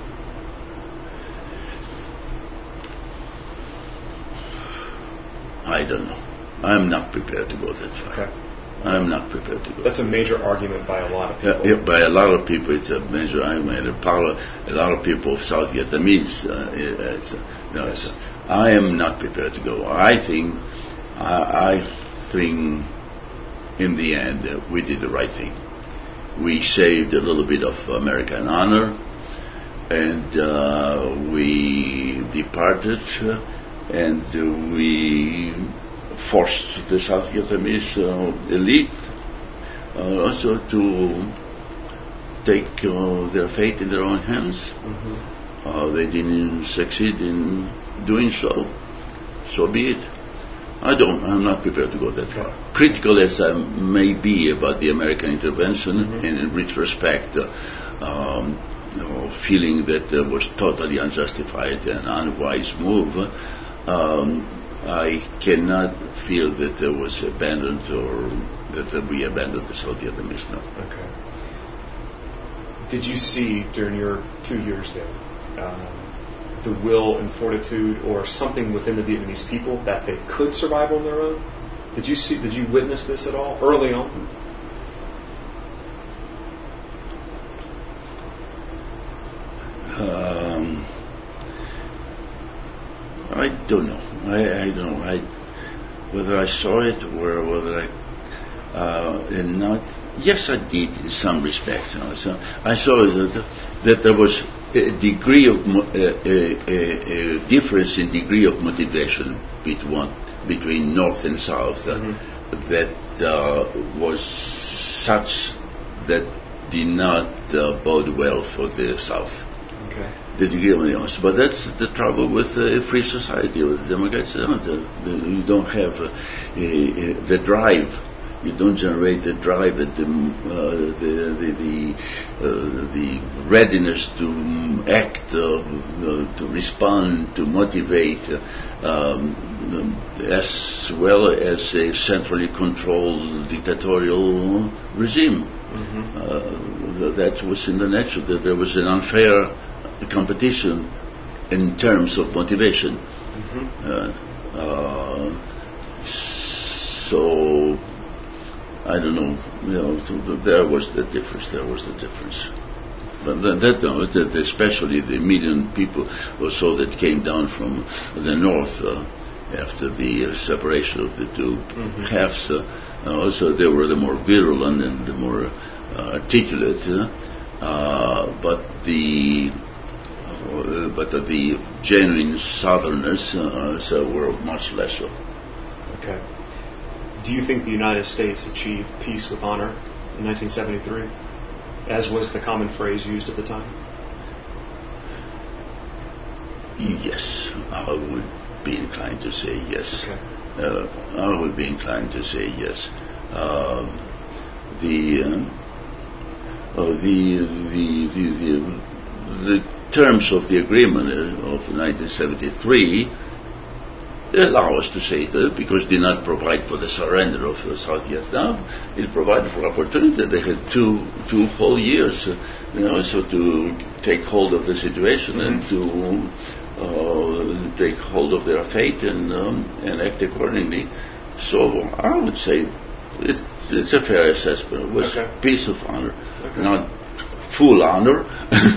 I don't know. I'm not prepared to go that far. Okay. I'm not prepared to go. That's a major argument by a lot of people. Uh, yeah, by a lot of people, it's a major argument. A lot of people of South Vietnamese, uh, it's, uh, you know, it's, uh, I am not prepared to go. I think, I, I think, in the end, uh, we did the right thing. We saved a little bit of American honor, and uh, we departed. Uh, And uh, we forced the South Vietnamese uh, elite uh, also to take uh, their fate in their own hands. Mm-hmm. Uh, they didn't succeed in doing so. So be it. I don't. I'm not prepared to go that far. Critical as I may be about the American intervention, mm-hmm. and in retrospect, uh, um, you know, feeling that it was totally unjustified and unwise move. Um, I cannot feel that there was abandoned or that we abandoned the South Vietnamese. No. Okay. Did you see during your two years there um, the will and fortitude, or something within the Vietnamese people that they could survive on their own? Did you see? Did you witness this at all early on? Um, I don't know. I, I don't know. I, whether I saw it or whether I uh, and not. Yes, I did in some respects. You know. So I saw that, that there was a degree of mo- a, a, a difference in degree of motivation between between North and South uh, mm-hmm. that uh, was such that did not uh, bode well for the South. Okay. The degree of motivation. But that's the trouble with a uh, free society, with democrats. Uh, the, the, you don't have uh, uh, the drive. You don't generate the drive and the uh, the the the, uh, the readiness to act, uh, uh, to respond, to motivate, uh, um, as well as a centrally controlled dictatorial regime. Mm-hmm. Uh, that was in the nature that there was an unfair competition in terms of motivation. Mm-hmm. Uh, uh, so. I don't know. You know, so th- there was the difference. There was the difference. But that, that, no, that especially the million people or so that came down from the north uh, after the uh, separation of the two mm-hmm. halves, uh, also they were the more virulent and the more uh, articulate. Uh, uh, but the uh, but uh, the genuine Southerners uh, so were much less so. Okay. Do you think the United States achieved peace with honor in nineteen seventy-three, as was the common phrase used at the time? Yes, I would be inclined to say yes. Okay. Uh, I would be inclined to say yes. Uh, the, uh, uh, the, the the the the terms of the agreement of nineteen seventy-three allow us to say that because it did not provide for the surrender of uh, South Vietnam. It provided for opportunity. They had two two whole years, uh, you know, so to take hold of the situation mm-hmm. and to uh, take hold of their fate and um, and act accordingly. So I would say it, it's a fair assessment. It was okay. Peace of honor, okay. Not full honor,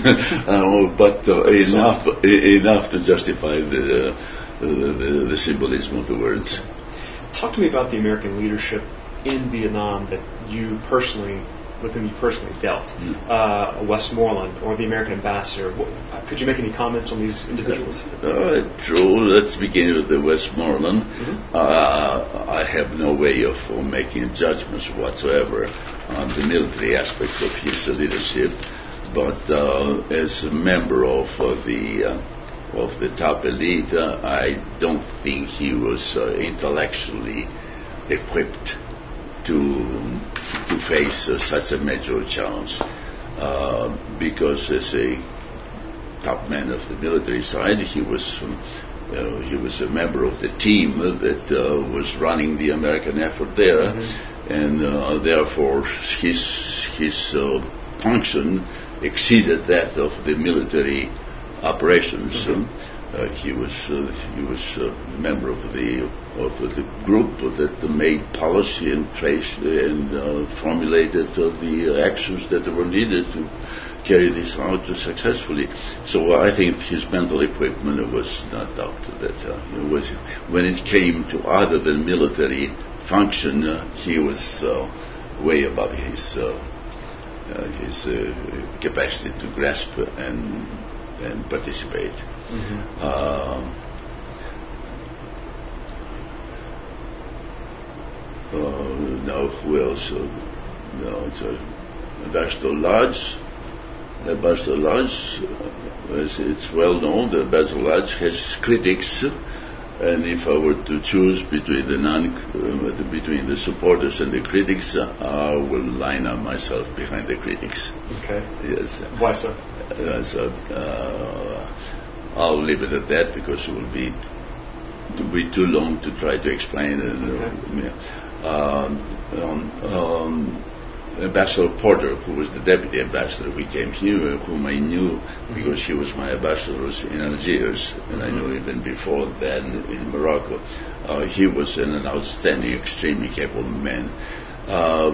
uh, but uh, enough so. enough to justify the. Uh, The, the, the symbolism of the words. Talk to me about the American leadership in Vietnam that you personally, with whom you personally dealt. Mm. Uh, Westmoreland or the American ambassador. What, could you make any comments on these individuals? Uh, true. Let's begin with the Westmoreland. Mm-hmm. Uh, I have no way of uh, making judgments whatsoever on the military aspects of his uh, leadership, but uh, as a member of uh, the uh, of the top elite, uh, I don't think he was uh, intellectually equipped to to face uh, such a major challenge, uh, because as a top man of the military side, he was um, uh, he was a member of the team that uh, was running the American effort there, mm-hmm. and uh, therefore his his uh, function exceeded that of the military operations. Mm-hmm. uh, he was uh, he was a member of the of the group that made policy and traced and uh, formulated uh, the actions that were needed to carry this out successfully. So uh, I think his mental equipment was not out that uh, it was when it came to other than military function, uh, he was uh, way above his uh, uh, his uh, capacity to grasp and and participate. Mm-hmm. Uh, uh, now, who else? Uh, no, it's uh, Ambassador Lodge. Ambassador Lodge, uh, it's, it's well known that Ambassador Lodge has critics, and if I were to choose between the non, uh, between the supporters and the critics, uh, I will line up myself behind the critics. Okay. Yes. Why so? Uh, so uh, I'll leave it at that because it will be it will be too long to try to explain it. Okay. Um, um, um, Ambassador Porter, who was the deputy ambassador, we came here, whom I knew mm-hmm. because he was my ambassador in Algiers, and mm-hmm. I knew even before that in Morocco. Uh, he was an, an outstanding, extremely capable man. Uh,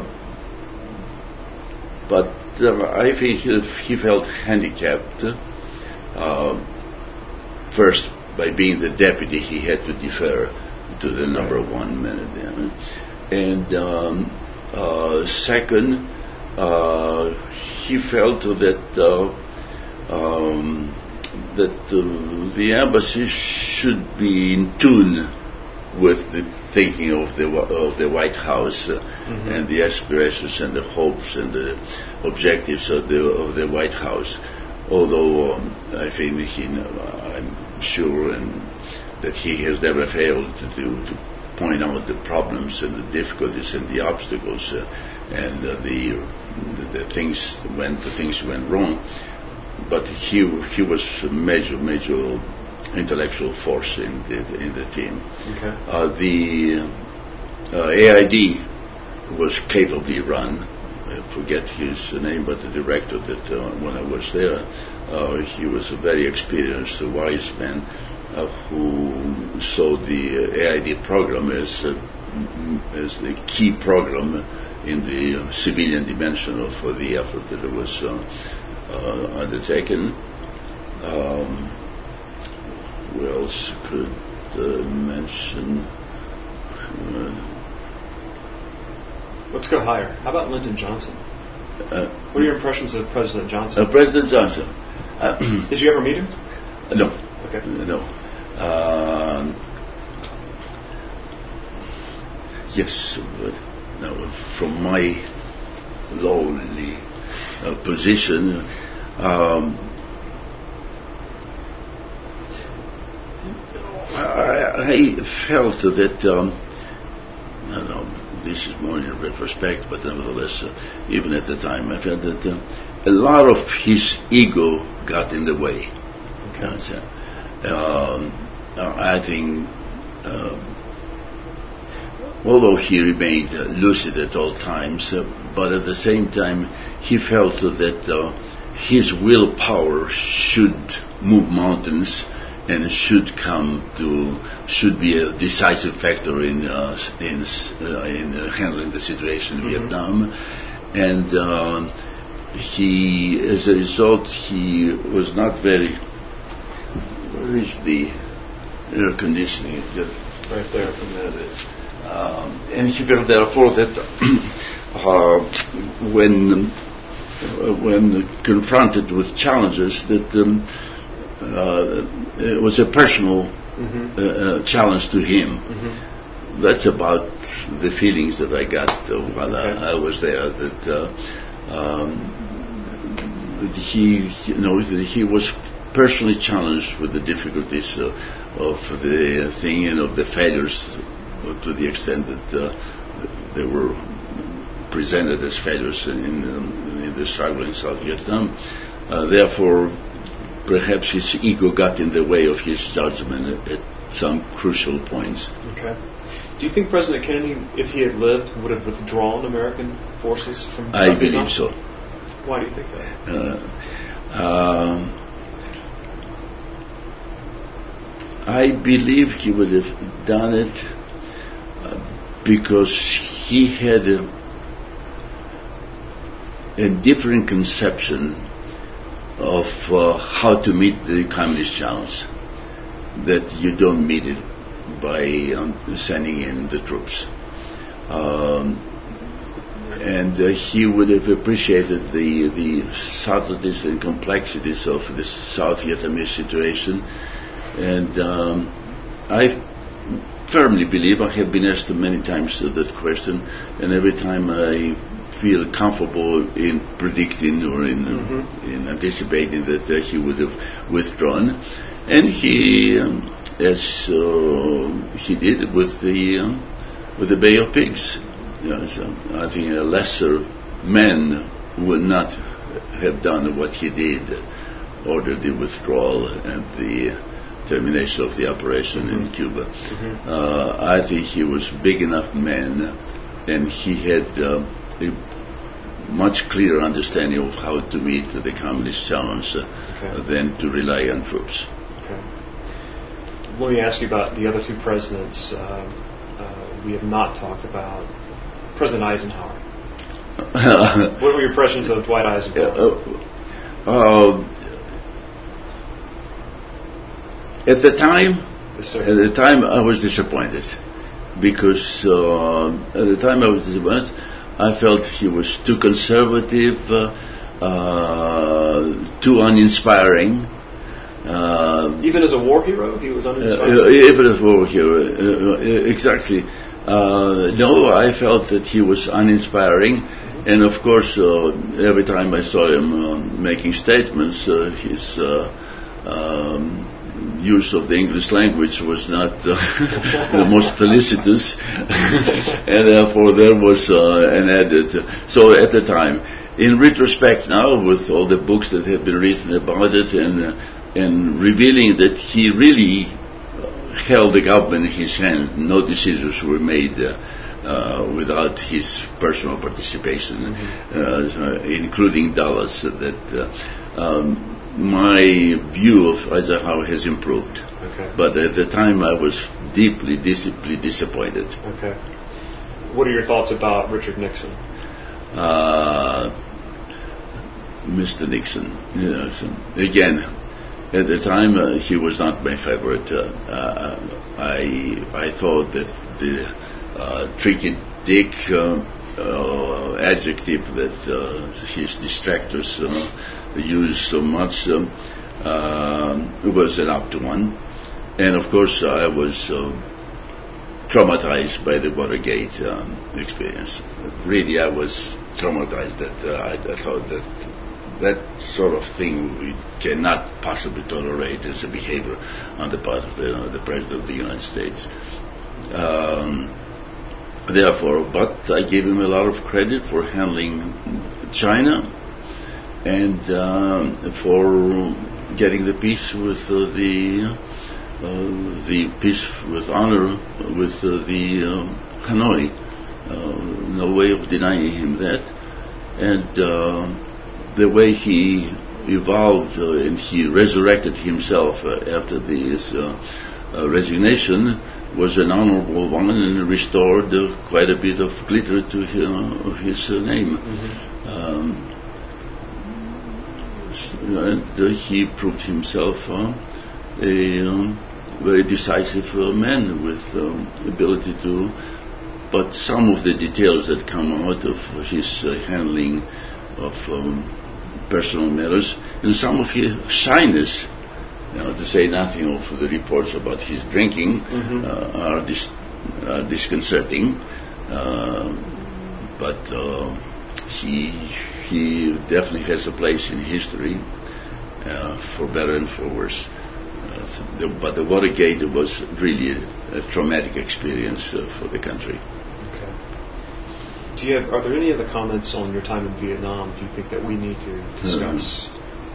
but uh, I think he, he felt handicapped. Uh, first, by being the deputy, he had to defer to the number right. one man. Yeah. And um, uh, second, uh, he felt that uh, um, that uh, the embassy should be in tune with the thinking of the of the White House uh, mm-hmm. and the aspirations and the hopes and the objectives of the of the White House. Although um, I think he, I'm sure and that he has never failed to do to point out the problems and the difficulties and the obstacles uh, and uh, the, the the things when the things went wrong. But he he was a major major intellectual force in the in the team. Okay. Uh, the uh, A I D was capably run. I forget his name, but the director that uh, when I was there, uh, he was a very experienced, wise man uh, who saw the uh, A I D program as uh, as the key program in the uh, civilian dimension of uh, the effort that was uh, uh, undertaken. Um, who else could uh, mention? Uh, Let's go higher. How about Lyndon Johnson? Uh, what are your impressions of President Johnson? Uh, President Johnson. Uh, Did you ever meet him? No. Okay. No. Uh, yes, but no, from my lowly uh, position, um, I, I felt that. Um, I don't know. This is more in retrospect, but nevertheless, uh, even at the time, I felt that uh, a lot of his ego got in the way. Okay. So, um, I think, uh, although he remained uh, lucid at all times, uh, but at the same time, he felt that uh, his willpower should move mountains and should come to should be a decisive factor in uh, in uh, in uh, handling the situation in mm-hmm. Vietnam, and uh, he, as a result, he was not very. Where is the air conditioning? Just right there from that. Um, and he felt therefore that uh, when uh, when confronted with challenges that. Um, Uh, it was a personal mm-hmm. uh, uh, challenge to him. Mm-hmm. That's about the feelings that I got uh, while okay. I, I was there. That uh, um, he, you know, he was personally challenged with the difficulties uh, of the thing and of the failures, uh, to the extent that uh, they were presented as failures in, in, in the struggle in South Vietnam. Uh, therefore. Perhaps his ego got in the way of his judgment at, at some crucial points. Okay. Do you think President Kennedy, if he had lived, would have withdrawn American forces from South I Vietnam? believe so. Why do you think that? Uh, um, I believe he would have done it uh, because he had a, a different conception of uh, how to meet the communist challenge, that you don't meet it by um, sending in the troops. Um, and uh, he would have appreciated the, the subtleties and complexities of the South Vietnamese situation. And um, I firmly believe, I have been asked many times uh, that question, and every time I feel comfortable in predicting or in, mm-hmm. in anticipating that uh, he would have withdrawn, and he, um, as uh, he did with the um, with the Bay of Pigs. You know, so I think a lesser man would not have done what he did, ordered the withdrawal and the termination of the operation mm-hmm. in Cuba. Mm-hmm. Uh, I think he was big enough man, and he had. Um, a much clearer understanding of how to meet the communist challenge uh, okay. than to rely on troops. Okay. Let me ask you about the other two presidents uh, uh, we have not talked about. President Eisenhower. What were your impressions of Dwight Eisenhower? Uh, uh, at the time, yes, sir. at the time I was disappointed because uh, at the time I was disappointed. I felt he was too conservative, uh, uh, too uninspiring. Uh, even as a war hero, he was uninspiring? Uh, even as a war hero, uh, exactly. Uh, no, I felt that he was uninspiring. Mm-hmm. And of course, uh, every time I saw him uh, making statements, uh, his uh, um, use of the English language was not uh, the most felicitous, and therefore there was uh, an added. Uh, so at the time, in retrospect now, with all the books that have been written about it, and uh, and revealing that he really uh, held the government in his hand, no decisions were made uh, uh, without his personal participation, mm-hmm. uh, including Dallas. That. Uh, um, My view of Eisenhower has improved, okay. But at the time I was deeply, deeply disappointed. Okay. What are your thoughts about Richard Nixon? uh, Mister Nixon. You know, so again, at the time uh, he was not my favorite. Uh, uh, I I thought that the uh, tricky dick uh, uh, adjective that uh, his distractors uh, use so much um, uh, was an apt one, and of course I was uh, traumatized by the Watergate um, experience. Really, I was traumatized. That uh, I, I thought that. That sort of thing we cannot possibly tolerate as a behavior on the part of the, uh, the President of the United States. Um, therefore, but I gave him a lot of credit for handling China and um, for getting the peace with uh, the uh, the peace with honor with uh, the uh, Hanoi. Uh, no way of denying him that, and. Uh, The way he evolved uh, and he resurrected himself uh, after his uh, uh, resignation was an honorable one and restored uh, quite a bit of glitter to his, uh, of his uh, name. Mm-hmm. Um, and uh, he proved himself uh, a um, very decisive uh, man with um, ability to. But some of the details that come out of his uh, handling of um, personal matters, and some of his shyness, you know, to say nothing of the reports about his drinking, mm-hmm. uh, are, dis- are disconcerting. Uh, but uh, he he definitely has a place in history, uh, for better and for worse. Uh, so the, but the Watergate was really a, a traumatic experience uh, for the country. Do you have, are there any other comments on your time in Vietnam do you think that we need to discuss?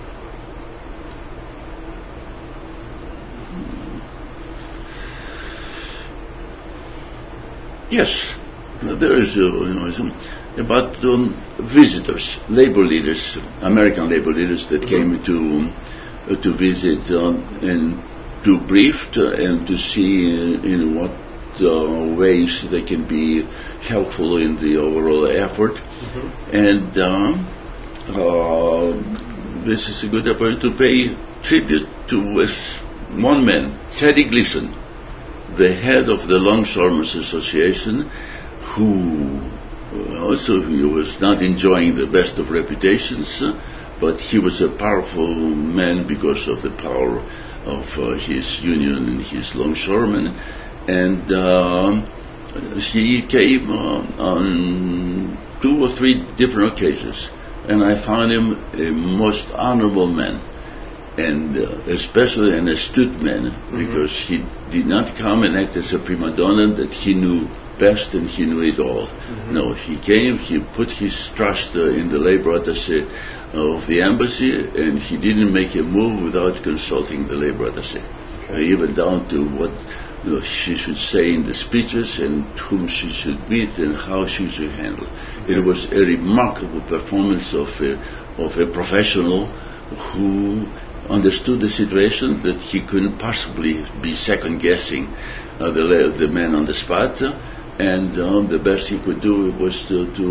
Yes, there is, uh, you know, some, about um, visitors, labor leaders, American labor leaders that mm-hmm. came to uh, to visit um, and to brief uh, and to see uh, in what Uh, ways they can be helpful in the overall effort. Mm-hmm. And um, uh, this is a good opportunity to pay tribute to one man, Teddy Gleason, the head of the Longshoremen's Association, who also he was not enjoying the best of reputations, uh, but he was a powerful man because of the power of uh, his union and his longshoremen. And uh, he came uh, on two or three different occasions, and I found him a most honorable man, and uh, especially an astute man, mm-hmm. because he did not come and act as a prima donna that he knew best and he knew it all. Mm-hmm. No, he came, he put his trust uh, in the labor attaché of the embassy, and he didn't make a move without consulting the labor attaché, okay. uh, even down to what You know, she should say in the speeches and whom she should meet and how she should handle. Okay. It was a remarkable performance of a, of a professional who understood the situation, that he couldn't possibly be second guessing uh, the the man on the spot, and um, the best he could do was to to,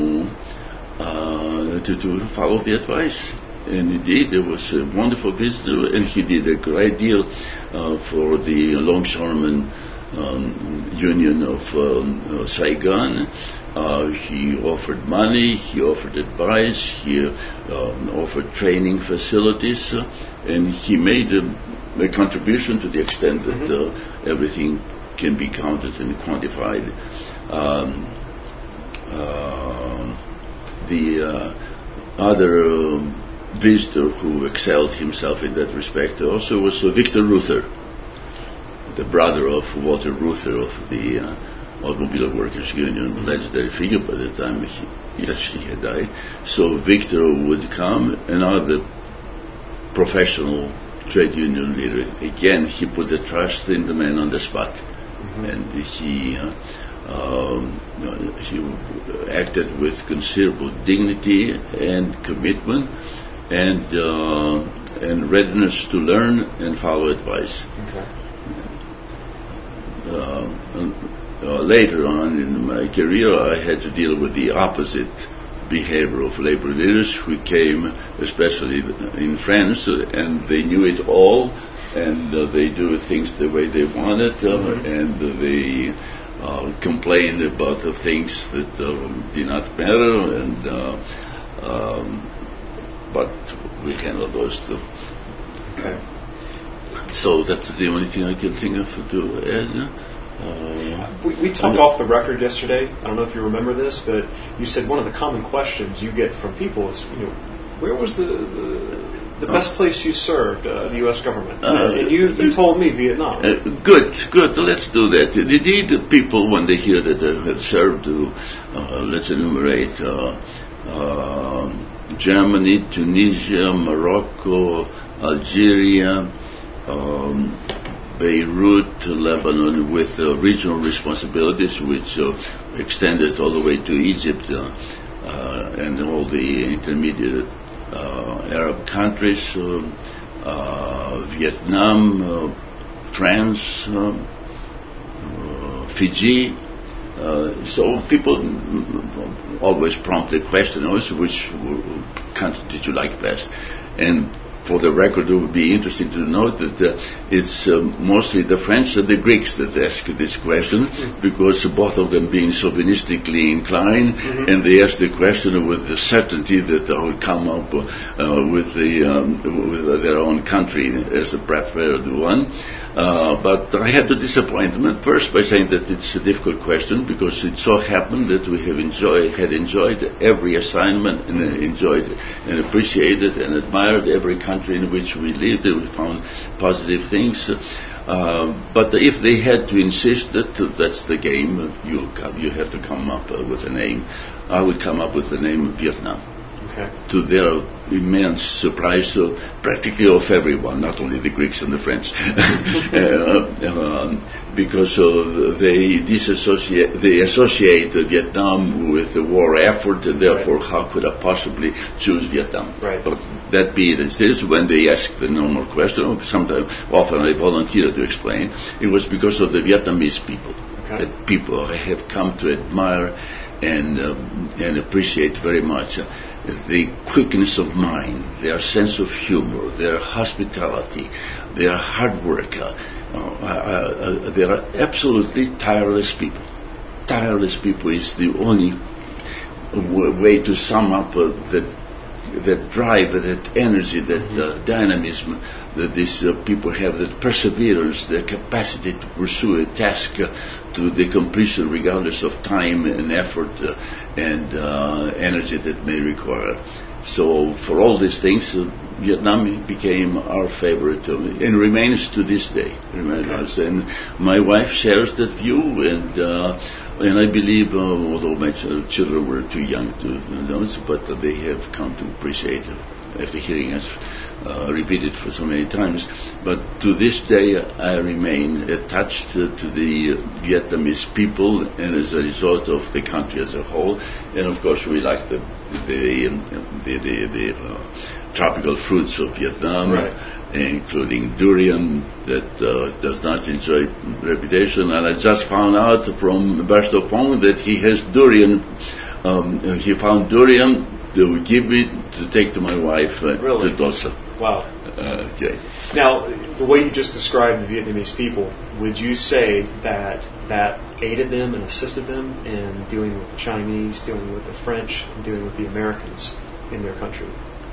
uh, to to follow the advice. And indeed, it was a wonderful visitor, and he did a great deal uh, for the Longshoremen um, Union of um, uh, Saigon. Uh, he offered money, he offered advice, he uh, offered training facilities, uh, and he made a, a contribution to the extent that uh, everything can be counted and quantified. Um, uh, the uh, other uh, visitor who excelled himself in that respect also was uh, Victor Reuther, the brother of Walter Reuther of the uh, Automobile Workers Union, mm-hmm. legendary figure by the time he, yes, he had died. So Victor would come, another professional trade union leader. Again, he put the trust in the man on the spot, mm-hmm. and he uh, um, he acted with considerable dignity and commitment, and uh, and readiness to learn and follow advice. Okay. Uh, uh, later on in my career, I had to deal with the opposite behavior of labor leaders who came, especially in France, uh, and they knew it all, and uh, they do things the way they wanted, uh, mm-hmm. and uh, they uh, complained about the things that uh, did not matter, and uh, um, but we handled those too. Okay. So that's the only thing I can think of to add. Uh, we, we talked off the record yesterday. I don't know if you remember this, but you said one of the common questions you get from people is, you know, where was the the, the best uh, place you served uh, the U S government? Uh, and you, you told me Vietnam. Uh, good, good. Let's do that. Indeed, the people, when they hear that I have served, uh, let's enumerate uh, uh, Germany, Tunisia, Morocco, Algeria, um, Beirut, Lebanon, with uh, regional responsibilities which uh, extended all the way to Egypt uh, uh, and all the intermediate uh, Arab countries, uh, uh, Vietnam, uh, France, uh, uh, Fiji. Uh, so people always prompt the question, also, which country did you like best? And for the record, it would be interesting to note that uh, it's uh, mostly the French and the Greeks that ask this question, mm-hmm. because both of them being chauvinistically inclined, mm-hmm. and they ask the question with the certainty that they will come up uh, with, the, um, with their own country as a preferred one. Uh, but I had the disappointment first by saying that it's a difficult question because it so happened that we have enjoyed, had enjoyed every assignment and uh, enjoyed and appreciated and admired every country in which we lived, and we found positive things. Uh, but if they had to insist that uh, that's the game, you you have to come up uh, with a name. I would come up with the name Vietnam. Okay. To their immense surprise, uh, practically of everyone, not only the Greeks and the French, uh, um, because uh, they disassociate, they associate uh, Vietnam with the war effort, and therefore, right. how could I possibly choose Vietnam? Right. But that be it as it is, when they ask the normal question, sometimes, often I volunteer to explain, it was because of the Vietnamese people. Okay. That people I have come to admire and um, and appreciate very much. Uh, the quickness of mind, their sense of humor, their hospitality, their hard work. Uh, uh, uh, they are absolutely tireless people. Tireless people is the only w- way to sum up uh, that that drive, that energy, that uh, dynamism that these uh, people have, that perseverance, their capacity to pursue a task uh, to the completion regardless of time and effort uh, and uh, energy that may require. So for all these things, uh, Vietnam became our favorite uh, and remains to this day. Remains us. And my wife shares that view, and uh, and I believe, uh, although my ch- children were too young to know, but uh, they have come to appreciate it after hearing us uh, repeat it for so many times. But to this day, I remain attached uh, to the Vietnamese people, and as a result of the country as a whole. And of course, we like the the the, the, the uh, tropical fruits of Vietnam. Right. Including durian, that uh, does not enjoy reputation. And I just found out from Bersto Pong that he has durian. Um, he found durian to give me to take to my wife uh, really? to Tulsa. Wow. Uh, okay. Now, the way you just described the Vietnamese people, would you say that that aided them and assisted them in dealing with the Chinese, dealing with the French, and dealing with the Americans in their country?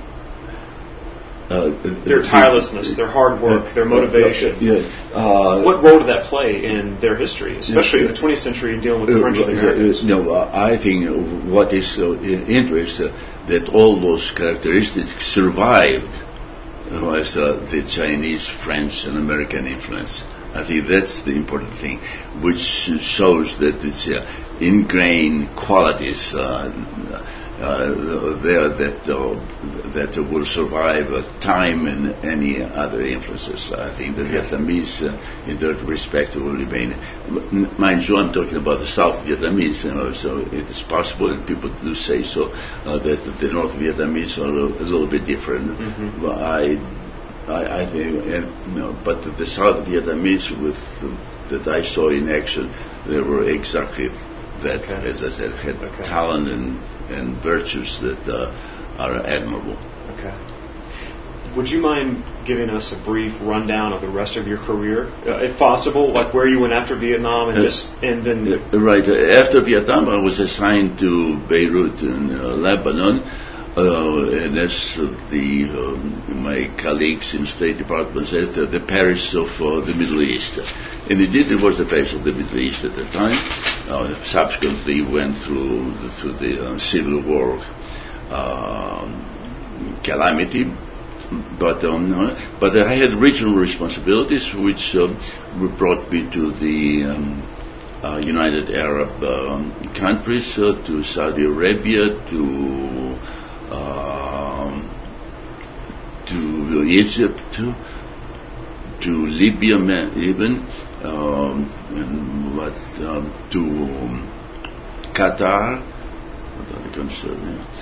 Uh, their tirelessness, their hard work, uh, their motivation. Uh, yeah. uh, what role did that play in their history, especially in the twentieth century in dealing with the French and the Americans? No, I think what is uh, interesting that all those characteristics survived was uh, the Chinese, French, and American influence. I think that's the important thing, which shows that it's uh, ingrained qualities uh, uh, there that uh, that will survive uh, time and any other influences. I think the Vietnamese, uh, in that respect, will remain. Mind you, I'm talking about the South Vietnamese, you know, so it is possible, and people do say so, uh, that the North Vietnamese are a little bit different. Mm-hmm. But I. I, I think, and, you know, but the South Vietnamese with uh, that I saw in action, they were exactly that. Okay. As I said, had okay. talent and and virtues that uh, are admirable. Okay. Would you mind giving us a brief rundown of the rest of your career, uh, if possible, like where you went after Vietnam and uh, just and then? Uh, right. After Vietnam, I was assigned to Beirut in uh, Lebanon. Uh, and as uh, the um, my colleagues in State Department said, uh, the Paris of uh, the Middle East. And indeed, it was the Paris of the Middle East at the time. Uh, subsequently, went through the, through the uh, Civil War uh, calamity. But um, uh, but I had regional responsibilities, which uh, brought me to the um, uh, United Arab uh, countries, uh, to Saudi Arabia, to Um, to Egypt, to, to Libya, even, um, and what, um, to um, Qatar. What are the countries?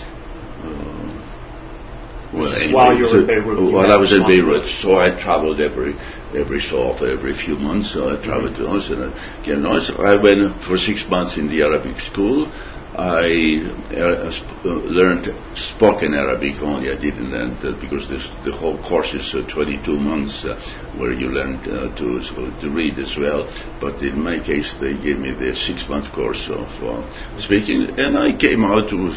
Uh, well, anyway, while you were so, in Beirut. While I was in Beirut, so I traveled every every so often, every few months. So I traveled mm-hmm. to us and again. Also, I went for six months in the Arabic school. I uh, sp- uh, learned spoken Arabic only. I didn't learn that because this, the whole course is uh, twenty-two months uh, where you learn uh, to uh, to read as well. But in my case, they gave me the six-month course of uh, speaking, and I came out with,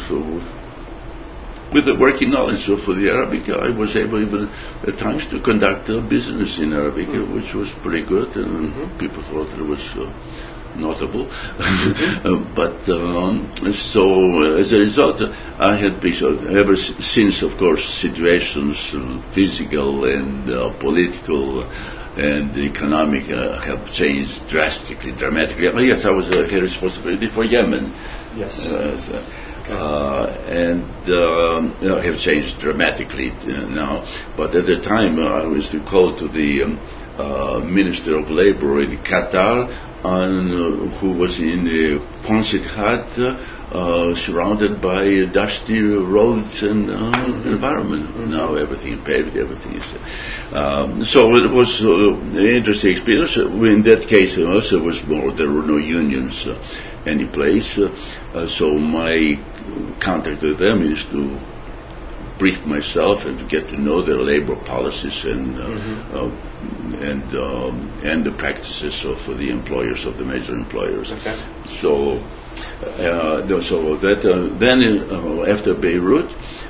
uh, with a working knowledge of the Arabic. I was able even at times to conduct uh, business in Arabic, mm-hmm. uh, which was pretty good, and mm-hmm. people thought it was Uh, notable. uh, but um, so uh, as a result, uh, I had been uh, ever s- since, of course, situations, uh, physical and uh, political and economic, uh, have changed drastically, dramatically. I guess I was uh, had responsibility for Yemen. Yes. Uh, so, okay. uh, and um, you know, have changed dramatically uh, now. But at the time, uh, I was called to the um, uh, Minister of Labor in Qatar, and uh, who was in a Quonset hut, uh, surrounded by dusty roads and uh, mm-hmm. environment. Mm-hmm. Now everything paved, everything is. Um, so it was uh, an interesting experience. In that case, also was more there were no unions uh, any place. Uh, uh, so my contact with them is to brief myself and to get to know their labor policies and uh, mm-hmm. uh, and um, and the practices of uh, the employers, of the major employers. Okay. So uh, so that uh, then uh, after Beirut,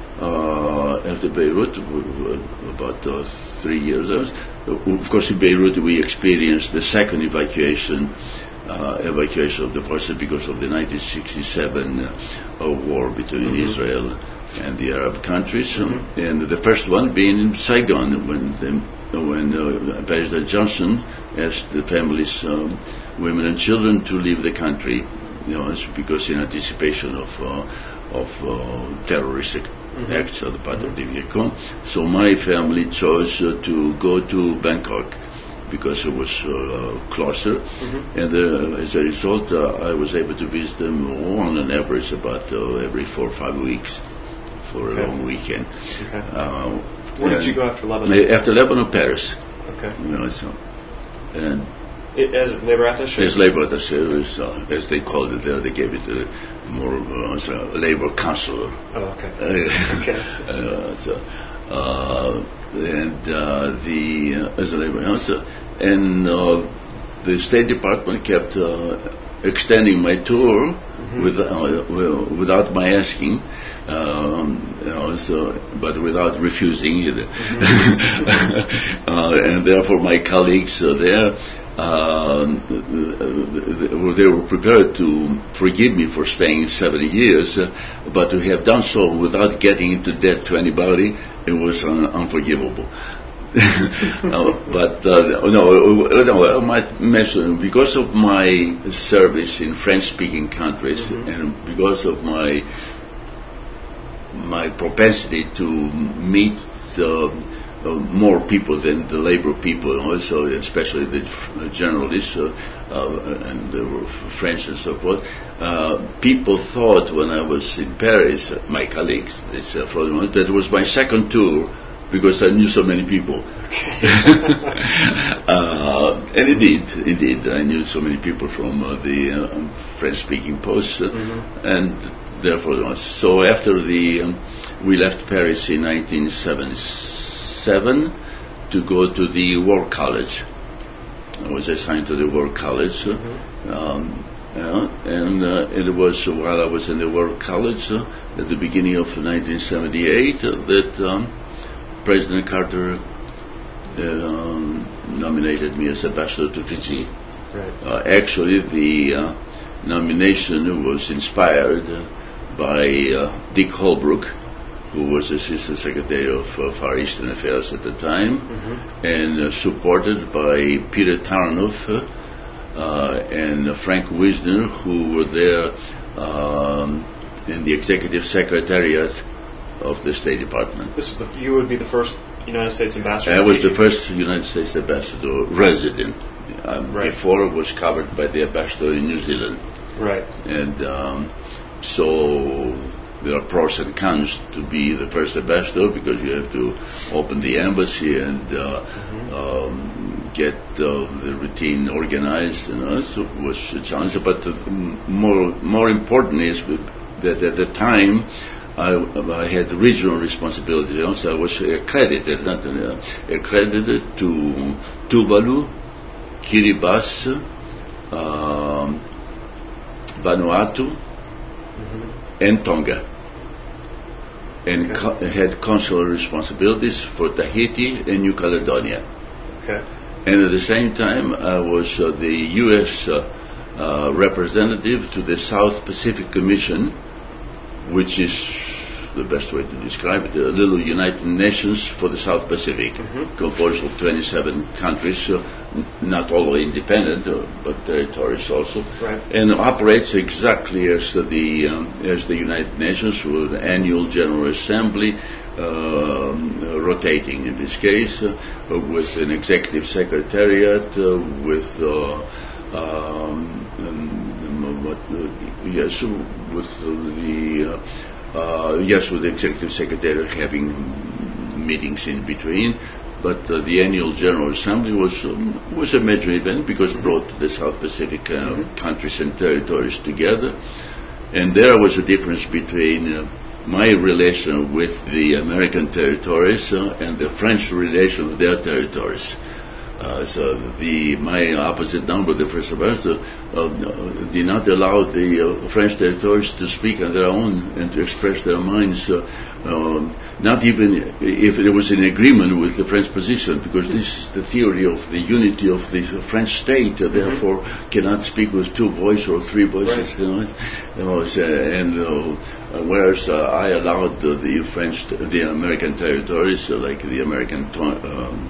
uh, after Beirut, about uh, three years. Of course, in Beirut we experienced the second evacuation. Uh, evacuation of the forces because of the nineteen sixty-seven uh, war between mm-hmm. Israel and the Arab countries, mm-hmm. and the first one being in Saigon when the, when uh, President Johnson asked the families, um, women and children, to leave the country, you know, because in anticipation of uh, of uh, terrorist mm-hmm. acts on the part mm-hmm. of the Viet Cong. So my family chose uh, to go to Bangkok, because it was uh, closer, mm-hmm. and uh, as a result, uh, I was able to visit them on an average about uh, every four or five weeks for okay. a long weekend. Okay. Uh, Where did you go after Lebanon? After Lebanon, Paris. Okay. You know, so, and it, as labor attaché? As labor attaché, uh, as they called it there, they gave it uh, more uh, as a labor counselor. Oh, okay. okay. Uh, so, uh, and uh, the uh, as a labor counselor, and uh, the State Department kept uh, extending my tour mm-hmm. with, uh, well, without my asking, um, you know, so, but without refusing either. Mm-hmm. uh, and therefore, my colleagues uh, there. Uh, they were prepared to forgive me for staying seventy years, uh, but to have done so without getting into debt to anybody, it was un- unforgivable. no, but uh, no, no, I might mention, because of my service in French-speaking countries mm-hmm. and because of my my propensity to meet uh, Uh, more people than the labor people, also especially the uh, journalists uh, uh, and the French and so forth. Uh, people thought when I was in Paris, uh, my colleagues, this, uh, that it was my second tour because I knew so many people. uh, and indeed, indeed, I knew so many people from uh, the uh, French-speaking posts, uh, mm-hmm. and therefore, so after the um, we left Paris in nineteen seventy-seven to go to the War College. I was assigned to the War College, mm-hmm. um, yeah, and uh, it was while I was in the War College uh, at the beginning of nineteen seventy-eight uh, that um, President Carter uh, um, nominated me as ambassador to Fiji. Right. Uh, actually, the uh, nomination was inspired by uh, Dick Holbrooke, who was Assistant Secretary of uh, Far Eastern Affairs at the time, mm-hmm. and uh, supported by Peter Tarnoff uh, uh, and uh, Frank Wisner, who were there um, in the Executive Secretariat of the State Department. This is the, you would be the first United States ambassador. I was the first United States ambassador resident. Um, right. Before it was covered by the ambassador in New Zealand. Right. And um, so there are pros and cons to be the first ambassador, because you have to open the embassy and uh, mm-hmm. um, get uh, the routine organized, and uh, so it was a challenge. But uh, more more important is that at the time I, I had regional responsibility. Also, I was accredited, not uh, accredited to Tuvalu, Kiribati, um, Vanuatu, mm-hmm. and Tonga, and okay. co- had consular responsibilities for Tahiti and New Caledonia. Okay. And at the same time, I was uh, the U S uh, uh, representative to the South Pacific Commission, which is the best way to describe it, a little United Nations for the South Pacific, mm-hmm. composed of twenty-seven countries, uh, n- not all independent, uh, but territories also, right. and operates exactly as uh, the um, as the United Nations, with an annual General Assembly, uh, rotating in this case, uh, with an executive secretariat, uh, with uh, um, um, what, uh, yes, with uh, the uh, Uh, yes, with the executive secretary having meetings in between, but uh, the annual General Assembly was um, was a major event because it brought the South Pacific uh, mm-hmm. countries and territories together, and there was a difference between uh, my relation with the American territories uh, and the French relation with their territories. Uh, so the my opposite number, the first ambassador, uh, did not allow the uh, French territories to speak on their own and to express their minds, uh, uh, not even if it was in agreement with the French position, because this is the theory of the unity of the French state, uh, mm-hmm. therefore cannot speak with two voices or three voices. Right. You know, you know, so, and uh, whereas uh, I allowed uh, the French, the American territories, uh, like the American to- um,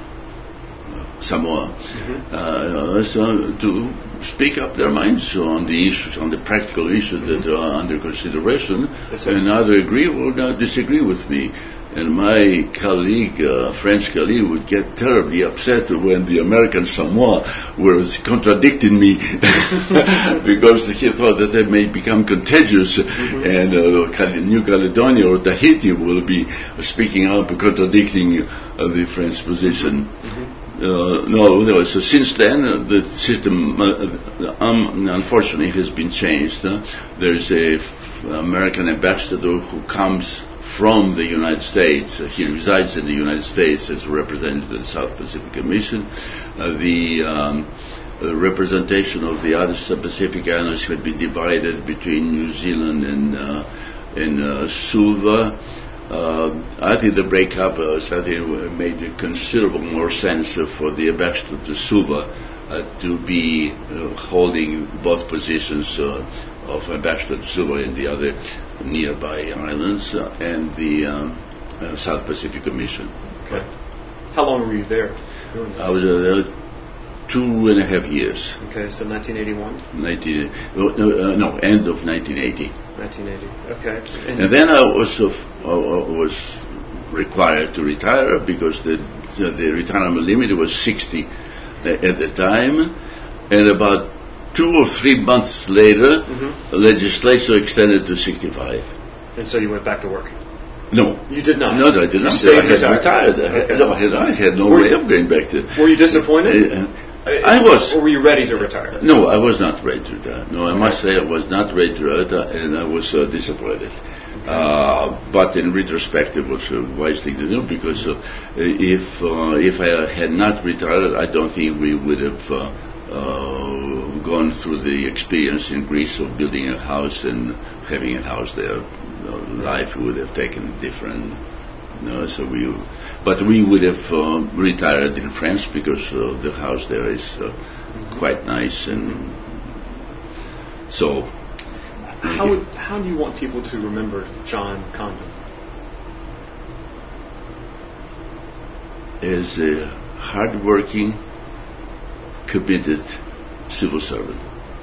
Samoa, mm-hmm. uh, so to speak up their minds on the issues, on the practical issues mm-hmm. that are under consideration, yes, and either agree or not disagree with me. And my colleague, uh, French colleague, would get terribly upset when the American Samoa was contradicting me because he thought that they may become contagious, mm-hmm. and uh, New Caledonia or Tahiti will be speaking up, contradicting uh, the French position. Mm-hmm. Uh, no, no, so since then uh, the system uh, um, unfortunately has been changed. Uh, there's a f- American ambassador who comes from the United States. Uh, he resides in the United States as a representative of the South Pacific Commission. Uh, the um, uh, representation of the other Pacific Islands had been divided between New Zealand and uh, and uh, Suva. Uh, I think the breakup uh, certainly made considerable more sense uh, for the ambassador to Suva uh, to be uh, holding both positions uh, of ambassador to Suva and the other nearby islands uh, and the um, uh, South Pacific Commission. Okay. How long were you there doing this? I was uh, there two and a half years. Okay, so nineteen eighty-one? nineteen, uh, no, end of nineteen eighty. nineteen eighty, okay. And, and then I was uh, uh, was required to retire because the the, the retirement limit was sixty at the time, and about two or three months later, mm-hmm. the legislature extended to sixty-five. And so you went back to work? No. You did not? No, I did not. You I had retired. retired. Okay. I, no, I had, I had no were way of going back to... Were you disappointed? Uh, I was. Or were you ready to retire? No, I was not ready to retire. No, I okay. must say I was not ready to retire, and I was uh, disappointed. Okay. Uh, but in retrospect, it was a wise thing to do, because uh, if uh, if I had not retired, I don't think we would have uh, uh, gone through the experience in Greece of building a house and having a house there. Uh, life would have taken different. You know, so we, but we would have uh, retired in France, because uh, the house there is uh, mm-hmm. quite nice, and so. How would, how do you want people to remember John Condon? As a hard-working, committed civil servant.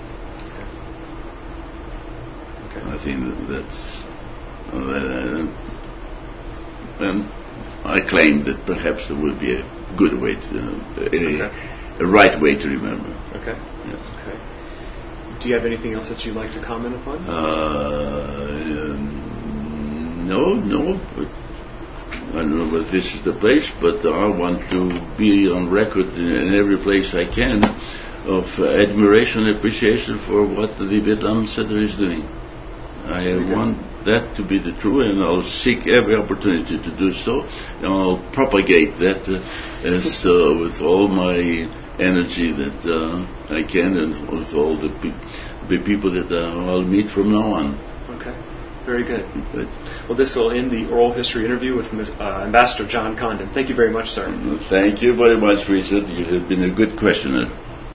Okay. Okay. I think that's. Uh, And I claim that perhaps there would be a good way to, uh, a, okay. a right way to remember. Okay. Yes. Okay. Do you have anything else that you'd like to comment upon? Uh, um, no, no. But I don't know whether this is the place, but I want to be on record in every place I can of uh, admiration and appreciation for what the Vietnam Center is doing. I okay. want that to be the true, and I'll seek every opportunity to do so, and I'll propagate that uh, as uh, with all my energy that uh, I can, and with all the, pe- the people that uh, I'll meet from now on. Okay, very good. But well, this will end the oral history interview with uh, Ambassador John Condon. Thank you very much, sir. Thank you very much, Richard. You have been a good questioner.